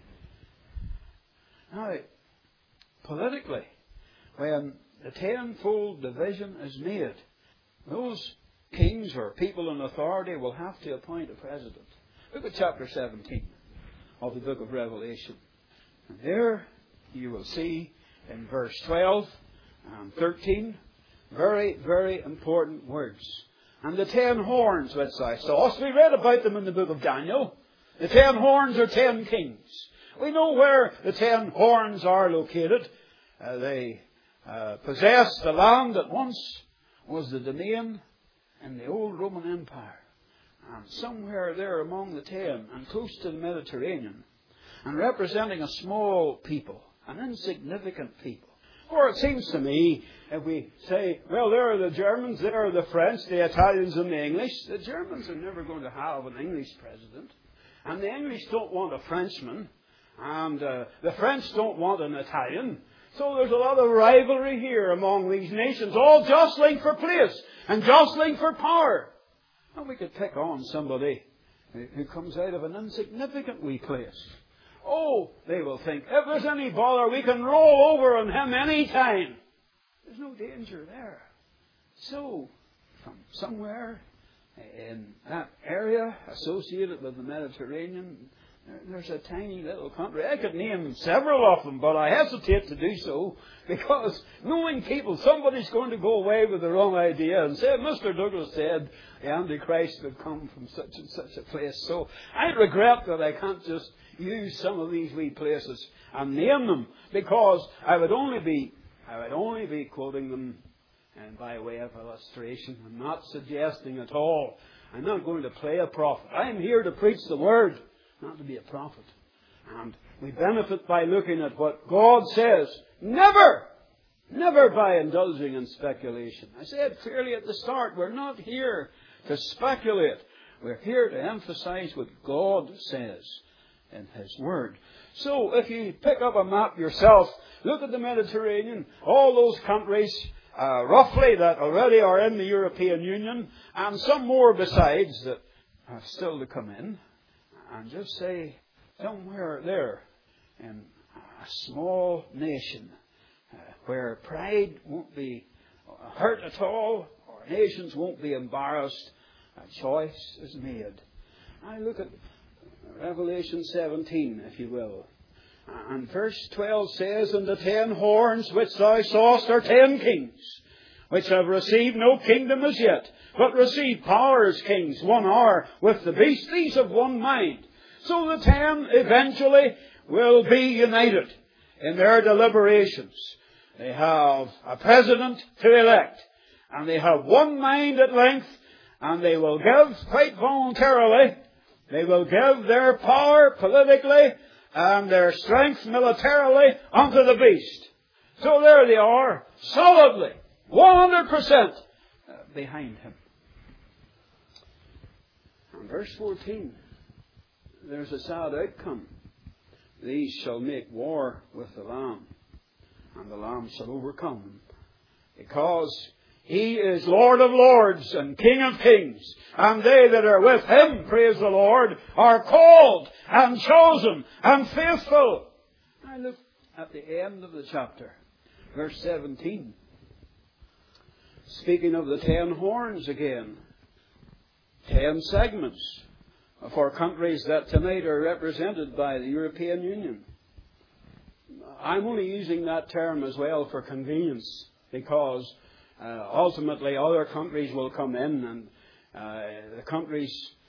Now, politically, when the tenfold division is made, those kings or people in authority will have to appoint a president. Look at chapter seventeen of the book of Revelation. And there you will see in verse twelve and thirteen very, very important words. And the ten horns which I saw, so we read about them in the book of Daniel. The ten horns are ten kings. We know where the ten horns are located. Uh, they uh, possess the land that once was the domain in the old Roman Empire. And somewhere there among the ten and close to the Mediterranean, and representing a small people, an insignificant people. Or it seems to me, if we say, well, there are the Germans, there are the French, the Italians and the English. The Germans are never going to have an English president. And the English don't want a Frenchman. And uh, the French don't want an Italian. So there's a lot of rivalry here among these nations, all jostling for place and jostling for power. And we could pick on somebody who comes out of an insignificant wee place. Oh, they will think, if there's any bother, we can roll over on him any time. There's no danger there. So, from somewhere in that area associated with the Mediterranean, there's a tiny little country. I could name several of them, but I hesitate to do so because knowing people, somebody's going to go away with the wrong idea and say, Mister Douglas said the Antichrist would come from such and such a place. So I regret that I can't just use some of these wee places and name them, because I would only be I would only be quoting them and by way of illustration. I'm not suggesting at all. I'm not going to play a prophet. I'm here to preach the word, not to be a prophet. And we benefit by looking at what God says. Never, Never by indulging in speculation. I said clearly at the start, we're not here to speculate. We're here to emphasize what God says in His Word. So if you pick up a map yourself, look at the Mediterranean, all those countries uh, roughly that already are in the European Union, and some more besides that have still to come in, and just say somewhere there in a small nation uh, where pride won't be hurt at all, or nations won't be embarrassed, a choice is made. I look at Revelation seventeen, if you will. And verse twelve says, "And the ten horns which thou sawest are ten kings, which have received no kingdom as yet, but receive power as kings, one hour with the beast. These have one mind." So the ten eventually will be united in their deliberations. They have a president to elect, and they have one mind at length, and they will give quite voluntarily, they will give their power politically and their strength militarily unto the beast. So there they are, solidly, one hundred percent behind him. And verse fourteen, there's a sad outcome. "These shall make war with the Lamb, and the Lamb shall overcome them, because He is Lord of lords and King of kings, and they that are with Him, praise the Lord, are called and chosen and faithful." I look at the end of the chapter, verse seventeen. Speaking of the ten horns again, ten segments for countries that tonight are represented by the European Union. I'm only using that term as well for convenience, because uh, ultimately other countries will come in, and uh, the countries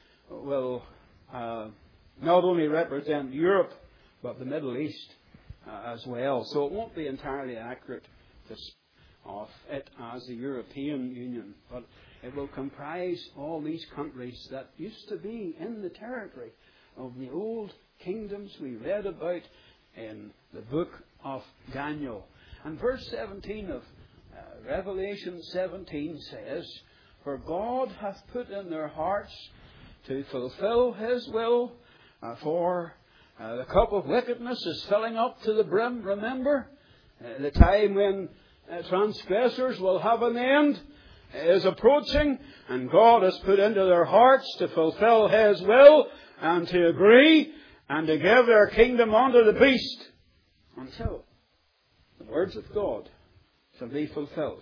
will uh, not only represent Europe, but the Middle East uh, as well. So it won't be entirely accurate to speak of it as the European Union, but it will comprise all these countries that used to be in the territory of the old kingdoms we read about in the book of Daniel. And verse seventeen of uh, Revelation seventeen says, "For God hath put in their hearts to fulfill His will, uh, for uh, the cup of wickedness is filling up to the brim." Remember, uh, the time when uh, transgressors will have an end is approaching, and God has put into their hearts to fulfill His will and to agree and to give their kingdom unto the beast until the words of God shall be fulfilled.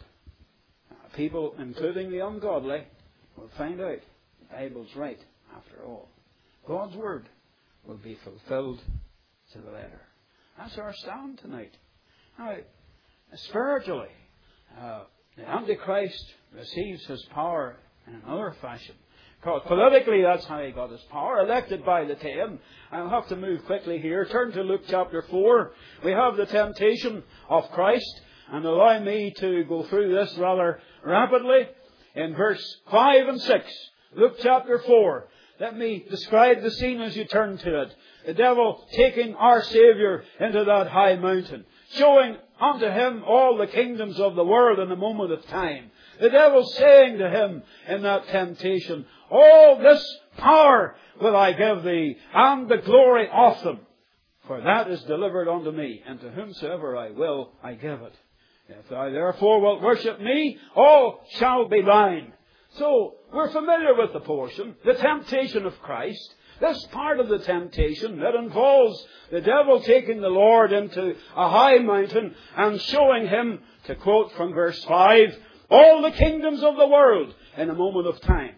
Uh, people, including the ungodly, will find out the Bible's right after all. God's word will be fulfilled to the letter. That's our stand tonight. Now, spiritually, uh, the Antichrist receives his power in another fashion. Because politically, that's how he got his power, elected by the ten. I'll have to move quickly here. Turn to Luke chapter four. We have the temptation of Christ. And allow me to go through this rather rapidly. In verse five and six, Luke chapter four. Let me describe the scene as you turn to it. The devil taking our Saviour into that high mountain, showing unto Him all the kingdoms of the world in a moment of time. The devil saying to Him in that temptation, "All this power will I give thee, and the glory of them. For that is delivered unto me, and to whomsoever I will, I give it. If thou therefore wilt worship me, all shall be thine." So, we're familiar with the portion, the temptation of Christ. This part of the temptation that involves the devil taking the Lord into a high mountain and showing Him, to quote from verse five, all the kingdoms of the world in a moment of time.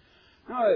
Now,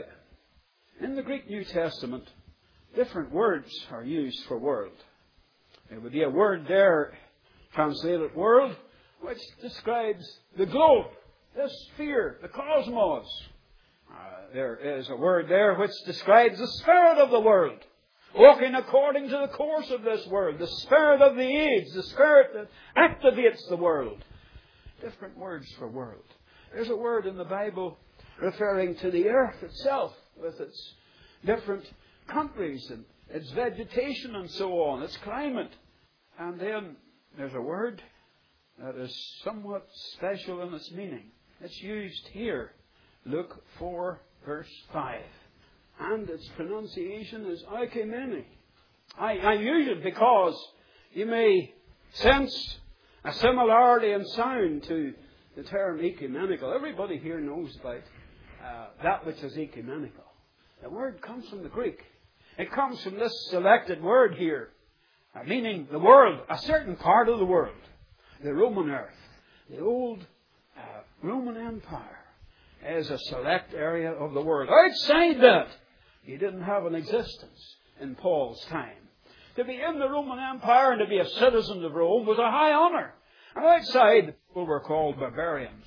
in the Greek New Testament, different words are used for world. There would be a word there, translated world, which describes the globe, the sphere, the cosmos. Uh, there is a word there which describes the spirit of the world, walking according to the course of this world, the spirit of the age, the spirit that activates the world. Different words for world. There's a word in the Bible referring to the earth itself, with its different countries and its vegetation and so on, its climate. And then there's a word that is somewhat special in its meaning. It's used here. Luke four, verse five. And its pronunciation is oikumene. I, I use it because you may sense a similarity in sound to the term ecumenical. Everybody here knows about uh, that which is ecumenical. The word comes from the Greek. It comes from this selected word here, uh, meaning the world, a certain part of the world, the Roman earth, the old uh, Roman Empire is a select area of the world. Outside that, you didn't have an existence in Paul's time. To be in the Roman Empire and to be a citizen of Rome was a high honour. And outside, the people were called barbarians.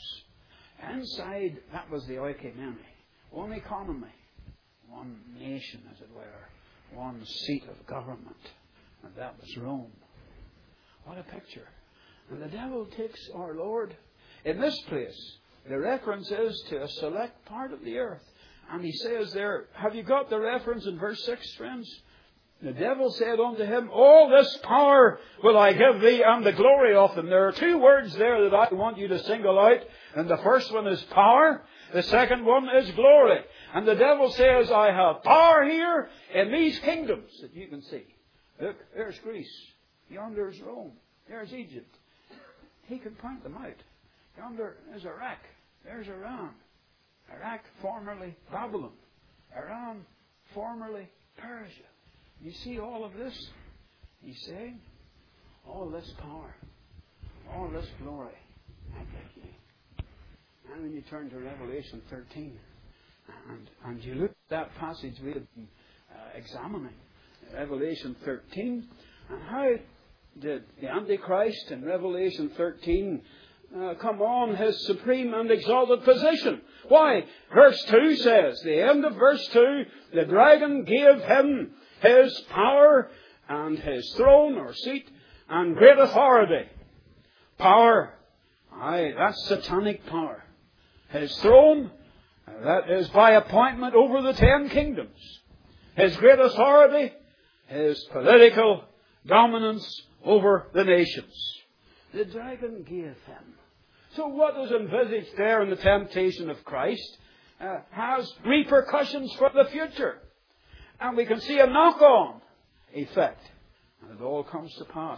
Inside, that was the oikumene. One economy, one nation, as it were, one seat of government. And that was Rome. What a picture. And the devil takes our Lord. In this place, the reference is to a select part of the earth. And he says there, have you got the reference in verse six, friends? The devil said unto him, all this power will I give thee, and the glory of them. There are two words there that I want you to single out. And the first one is power. The second one is glory. And the devil says, I have power here in these kingdoms that you can see. Look, there's Greece. Yonder is Rome. There's Egypt. He can point them out. Yonder is Iraq. There's Iran. Iraq, formerly Babylon. Iran, formerly Persia. You see all of this? He's saying, all this power, all this glory, I give you. And when you turn to Revelation thirteen, and, and you look at that passage we have been uh, examining, Revelation thirteen, and how did the Antichrist in Revelation thirteen uh, come on his supreme and exalted position? Why? Verse two says, the end of verse two, the dragon gave him his power and his throne or seat and great authority. Power, aye, that's satanic power. His throne, that is by appointment over the ten kingdoms. His great authority, his political dominance over the nations. The dragon gave him. So what is envisaged there in the temptation of Christ uh, has repercussions for the future. And we can see a knock-on effect. And it all comes to pass.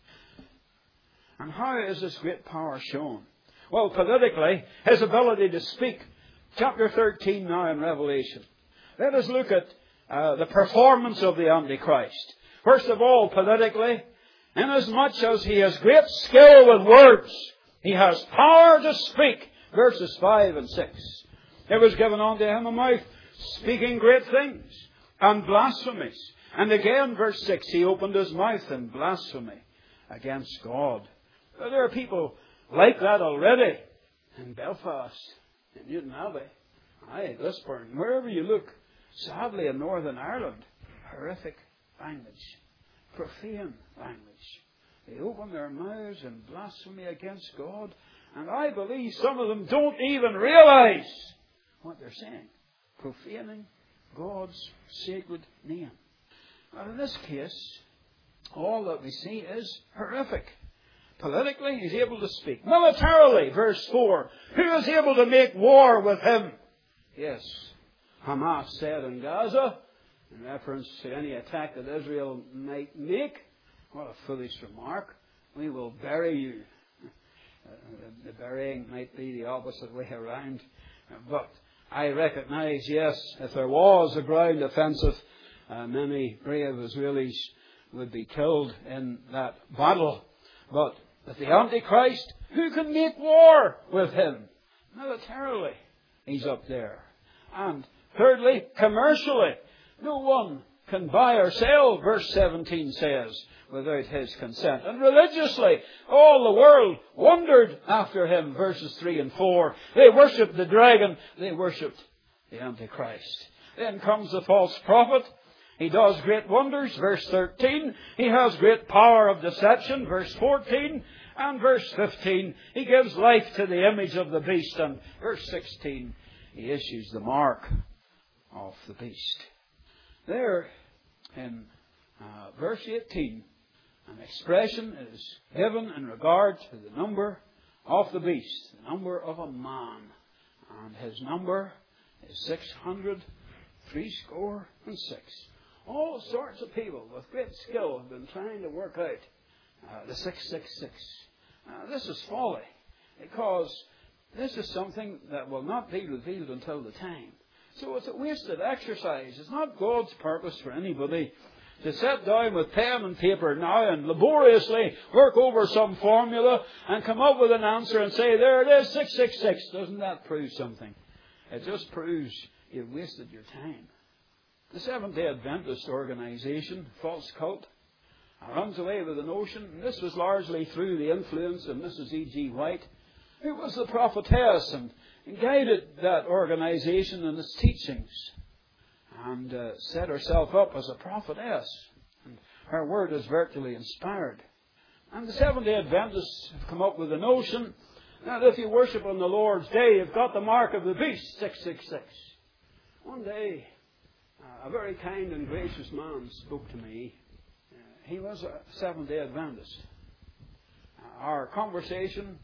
And how is this great power shown? Well, politically, his ability to speak. Chapter thirteen now in Revelation. Let us look at uh, the performance of the Antichrist. First of all, politically, inasmuch as he has great skill with words, he has power to speak. Verses five and six. There was given unto him a mouth, speaking great things, and blasphemies. And again, verse six, he opened his mouth in blasphemy against God. Well, there are people like that already in Belfast, in Newtonabbey, aye, Lisburn, wherever you look. Sadly, in Northern Ireland, horrific language, profane language. They open their mouths in blasphemy against God, and I believe some of them don't even realize what they're saying. Profaning God's sacred name. Well, in this case, all that we see is horrific. Politically, he's able to speak. Militarily, verse four, who is able to make war with him? Yes, Hamas said in Gaza, in reference to any attack that Israel might make. What a foolish remark. We will bury you. Uh, the burying might be the opposite way around. But I recognize, yes, if there was a ground offensive, uh, many brave Israelis would be killed in that battle. But with the Antichrist, who can make war with him? Militarily, he's up there. And thirdly, commercially, no one can buy or sell, verse seventeen says, without his consent. And religiously, all the world wondered after him, verses three and four. They worshipped the dragon, they worshipped the Antichrist. Then comes the false prophet. He does great wonders, verse thirteen. He has great power of deception, verse fourteen. And verse fifteen, he gives life to the image of the beast. And verse sixteen, he issues the mark of the beast. There in uh, verse eighteen, An expression is given in regard to the number of the beast, the number of a man. And his number is six hundred, three score and six. All sorts of people with great skill have been trying to work out uh, the six six six. Uh, this is folly, because this is something that will not be revealed until the time. So it's a wasted exercise. It's not God's purpose for anybody to sit down with pen and paper now and laboriously work over some formula and come up with an answer and say, there it is, six six six. Doesn't that prove something? It just proves you've wasted your time. The Seventh-day Adventist organization, false cult, runs away with the notion, and this was largely through the influence of Missus E G White, who was the prophetess and guided that organization in its teachings, and uh, set herself up as a prophetess. And her word is virtually inspired. And the Seventh-day Adventists have come up with the notion that if you worship on the Lord's Day, you've got the mark of the beast, six six six. One day, uh, a very kind and gracious man spoke to me. Uh, he was a Seventh-day Adventist. Uh, our conversation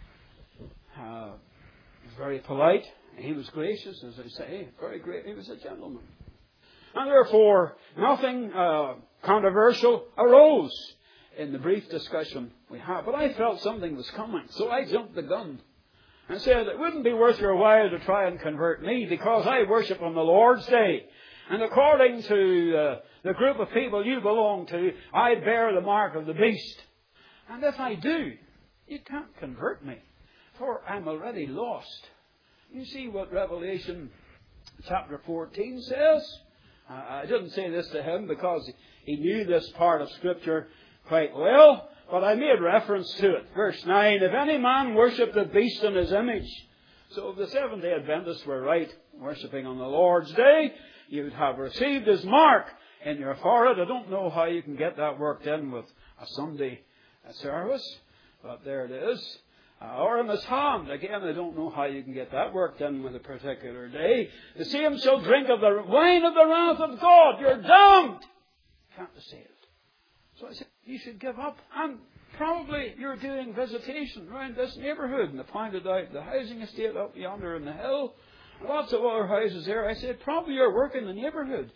uh, was very polite. He was gracious, as I say, very great. He was a gentleman. And therefore, nothing uh, controversial arose in the brief discussion we had. But I felt something was coming, so I jumped the gun and said, it wouldn't be worth your while to try and convert me, because I worship on the Lord's Day. And according to uh, the group of people you belong to, I bear the mark of the beast. And if I do, you can't convert me, for I'm already lost. You see what Revelation chapter fourteen says? Uh, I didn't say this to him because he knew this part of Scripture quite well, but I made reference to it. Verse nine, if any man worship the beast in his image. So if the Seventh-day Adventists were right, worshipping on the Lord's Day, you'd have received his mark in your forehead. I don't know how you can get that worked in with a Sunday service, but there it is. Uh, or in his hand. Again, I don't know how you can get that worked in with a particular day. The same shall drink of the wine of the wrath of God. You're damned. Can't be saved. So I said, you should give up. And probably you're doing visitation around this neighbourhood. And I pointed out the housing estate up yonder in the hill. Lots of other houses there. I said, probably you're working the neighbourhood.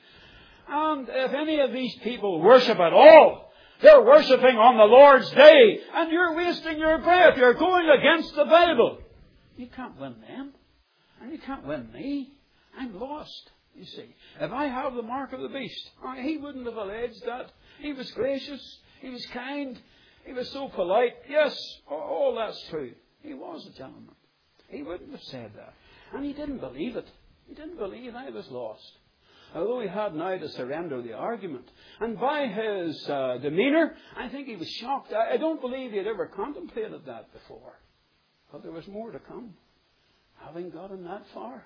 And if any of these people worship at all, they're worshipping on the Lord's Day, and you're wasting your breath. You're going against the Bible. You can't win them, and you can't win me. I'm lost, you see. If I have the mark of the beast, he wouldn't have alleged that. He was gracious. He was kind. He was so polite. Yes, all that's true. He was a gentleman. He wouldn't have said that. And he didn't believe it. He didn't believe I was lost. Although he had now to surrender the argument. And by his uh, demeanour, I think he was shocked. I, I don't believe he had ever contemplated that before. But there was more to come. Having gotten that far,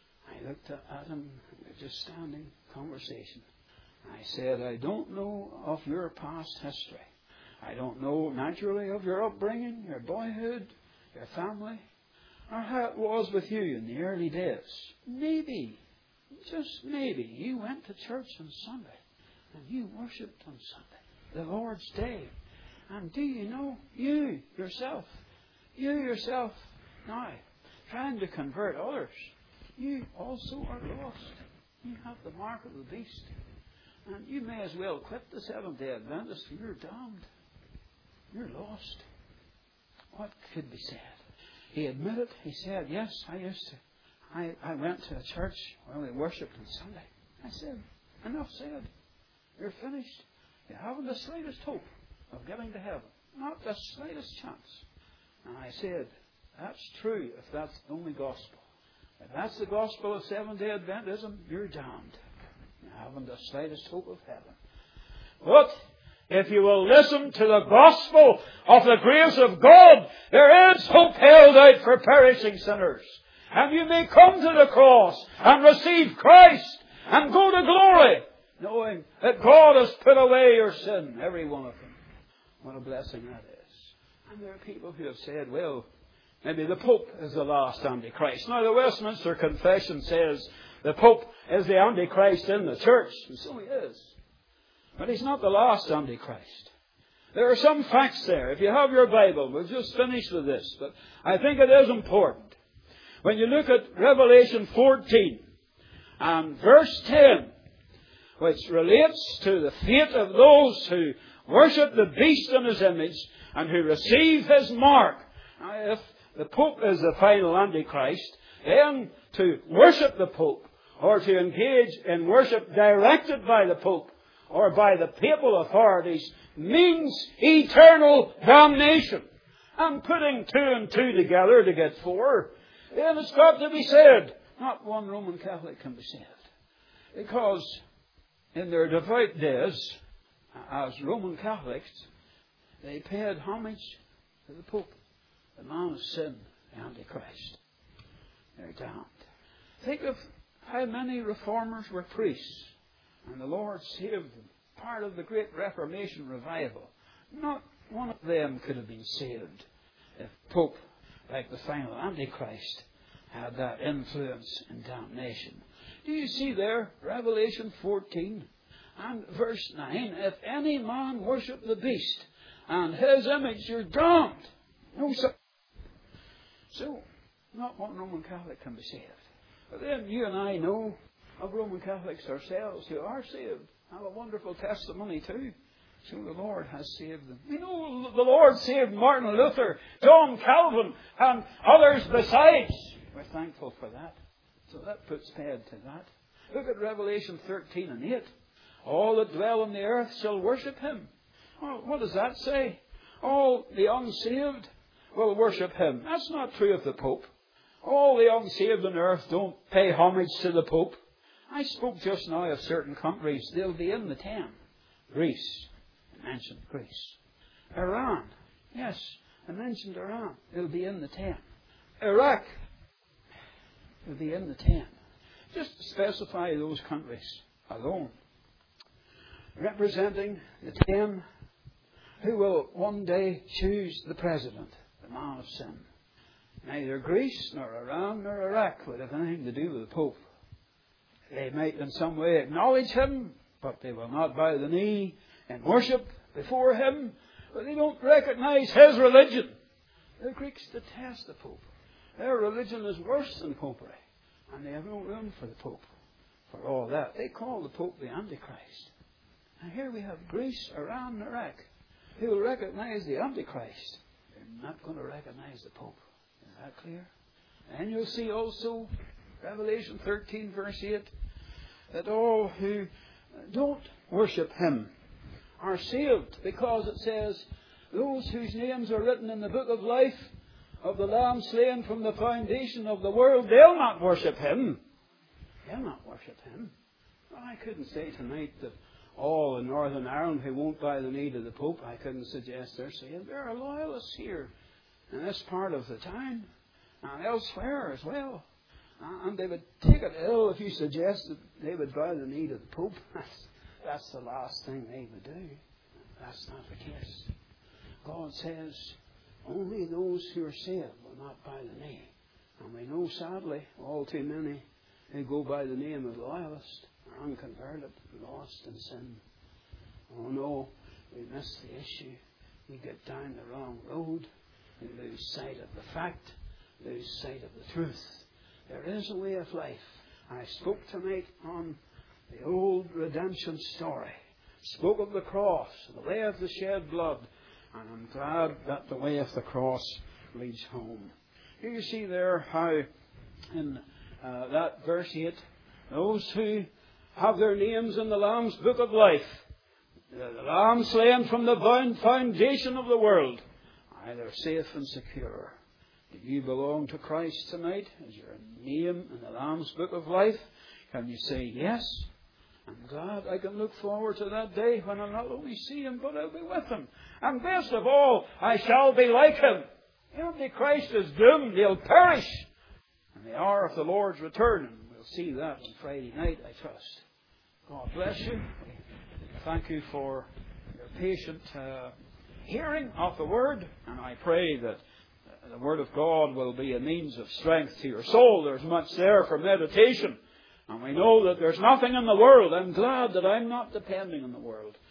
I looked at him. We were just standing conversation. I said, I don't know of your past history. I don't know naturally of your upbringing, your boyhood, your family, or how it was with you in the early days. Maybe. Just maybe you went to church on Sunday and you worshipped on Sunday, the Lord's Day. And do you know, you yourself, you yourself now, trying to convert others, you also are lost. You have the mark of the beast. And you may as well quit the Seventh-day Adventist. You're damned. You're lost. What could be said? He admitted, he said, yes, I used to. I, I went to a church where we worshipped on Sunday. I said, enough said. You're finished. You haven't the slightest hope of getting to heaven. Not the slightest chance. And I said, that's true if that's the only gospel. If that's the gospel of Seventh-day Adventism, you're damned. You haven't the slightest hope of heaven. But if you will listen to the gospel of the grace of God, there is hope held out for perishing sinners. And you may come to the cross and receive Christ and go to glory, knowing that God has put away your sin, every one of them. What a blessing that is. And there are people who have said, well, maybe the Pope is the last Antichrist. Now, the Westminster Confession says the Pope is the Antichrist in the church, and so he is. But he's not the last Antichrist. There are some facts there. If you have your Bible, we'll just finish with this, but I think it is important. When you look at Revelation fourteen and verse ten, which relates to the fate of those who worship the beast in his image and who receive his mark. Now, if the Pope is the final Antichrist, then to worship the Pope or to engage in worship directed by the Pope or by the papal authorities means eternal damnation. And putting two and two together to get four, then it's got to be said, not one Roman Catholic can be saved. Because in their devout days, as Roman Catholics, they paid homage to the Pope, the man of sin, the Antichrist. They're damned. Think of how many reformers were priests, and the Lord saved them. Part of the great Reformation revival. Not one of them could have been saved if Pope, like the final Antichrist, had that influence in damnation. Do you see there, Revelation fourteen and verse nine, if any man worship the beast and his image, you're damned. No, sir. So, not one Roman Catholic can be saved. But then you and I know of Roman Catholics ourselves who are saved. Have a wonderful testimony too. So the Lord has saved them. We know the Lord saved Martin Luther, John Calvin, and others besides. We're thankful for that. So that puts paid to that. Look at Revelation thirteen and eight. All that dwell on the earth shall worship him. Well, what does that say? All the unsaved will worship him. That's not true of the Pope. All the unsaved on earth don't pay homage to the Pope. I spoke just now of certain countries. They'll be in the ten. Greece. I mentioned Greece. Iran. Yes, I mentioned Iran. They'll be in the ten. Iraq. They'll be in the ten. Just specify those countries alone. Representing the ten who will one day choose the president, the man of sin. Neither Greece, nor Iran, nor Iraq would have anything to do with the Pope. They might in some way acknowledge him, but they will not bow the knee in worship before him, but they don't recognize his religion. The Greeks detest the Pope. Their religion is worse than Popery, and they have no room for the Pope for all that. They call the Pope the Antichrist. And here we have Greece, Iran, and Iraq, who will recognize the Antichrist. They're not going to recognize the Pope. Is that clear? And you'll see also, Revelation thirteen, verse eight, that all who don't worship him are saved, because it says, those whose names are written in the book of life of the Lamb slain from the foundation of the world, they'll not worship him. They'll not worship him. Well, I couldn't say tonight that all in Northern Ireland who won't bow the knee to the Pope, I couldn't suggest they're saved. There are loyalists here in this part of the town and elsewhere as well. And they would take it ill if you suggest that they would bow the knee to the Pope. That's, that's the last thing they would do. That's not the case. God says only those who are saved will not bow the knee. And we know, sadly, all too many who go by the name of loyalist are unconverted, lost in sin. Oh no, we miss the issue. We get down the wrong road. We lose sight of the fact, lose sight of the truth. There is a way of life. I spoke tonight on the old redemption story. Spoke of the cross, the way of the shed blood. And I'm glad that the way of the cross leads home. Here you see there how in uh, that verse eight, those who have their names in the Lamb's book of life, the Lamb slain from the foundation of the world, they're safe and secure. Do you belong to Christ tonight? Is your name in the Lamb's book of life? Can you say yes? I'm glad I can look forward to that day when I'll not only see him, but I'll be with him. And best of all, I shall be like him. The Antichrist is doomed. He'll perish in the hour of the Lord's return. And we'll see that on Friday night, I trust. God bless you. Thank you for your patient uh, hearing of the Word. And I pray that the Word of God will be a means of strength to your soul. There's much there for meditation. And we know that there's nothing in the world. I'm glad that I'm not depending on the world.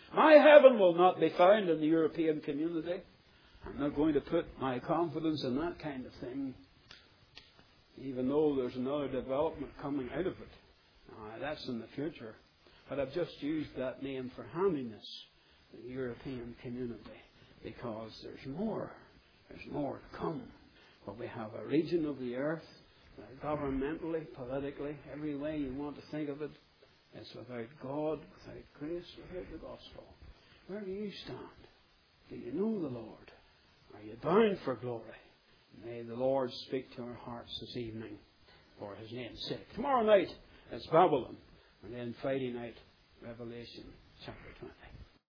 My heaven will not be found in the European community. I'm not going to put my confidence in that kind of thing, even though there's another development coming out of it. Uh, that's in the future. But I've just used that name for handiness, the European community, because there's more. There's more to come. But we have a region of the earth, governmentally, politically, every way you want to think of it, it's without God, without grace, without the gospel. Where do you stand? Do you know the Lord? Are you bound for glory? May the Lord speak to our hearts this evening for His name's sake. Tomorrow night it's Babylon, and then Friday night, Revelation chapter twenty.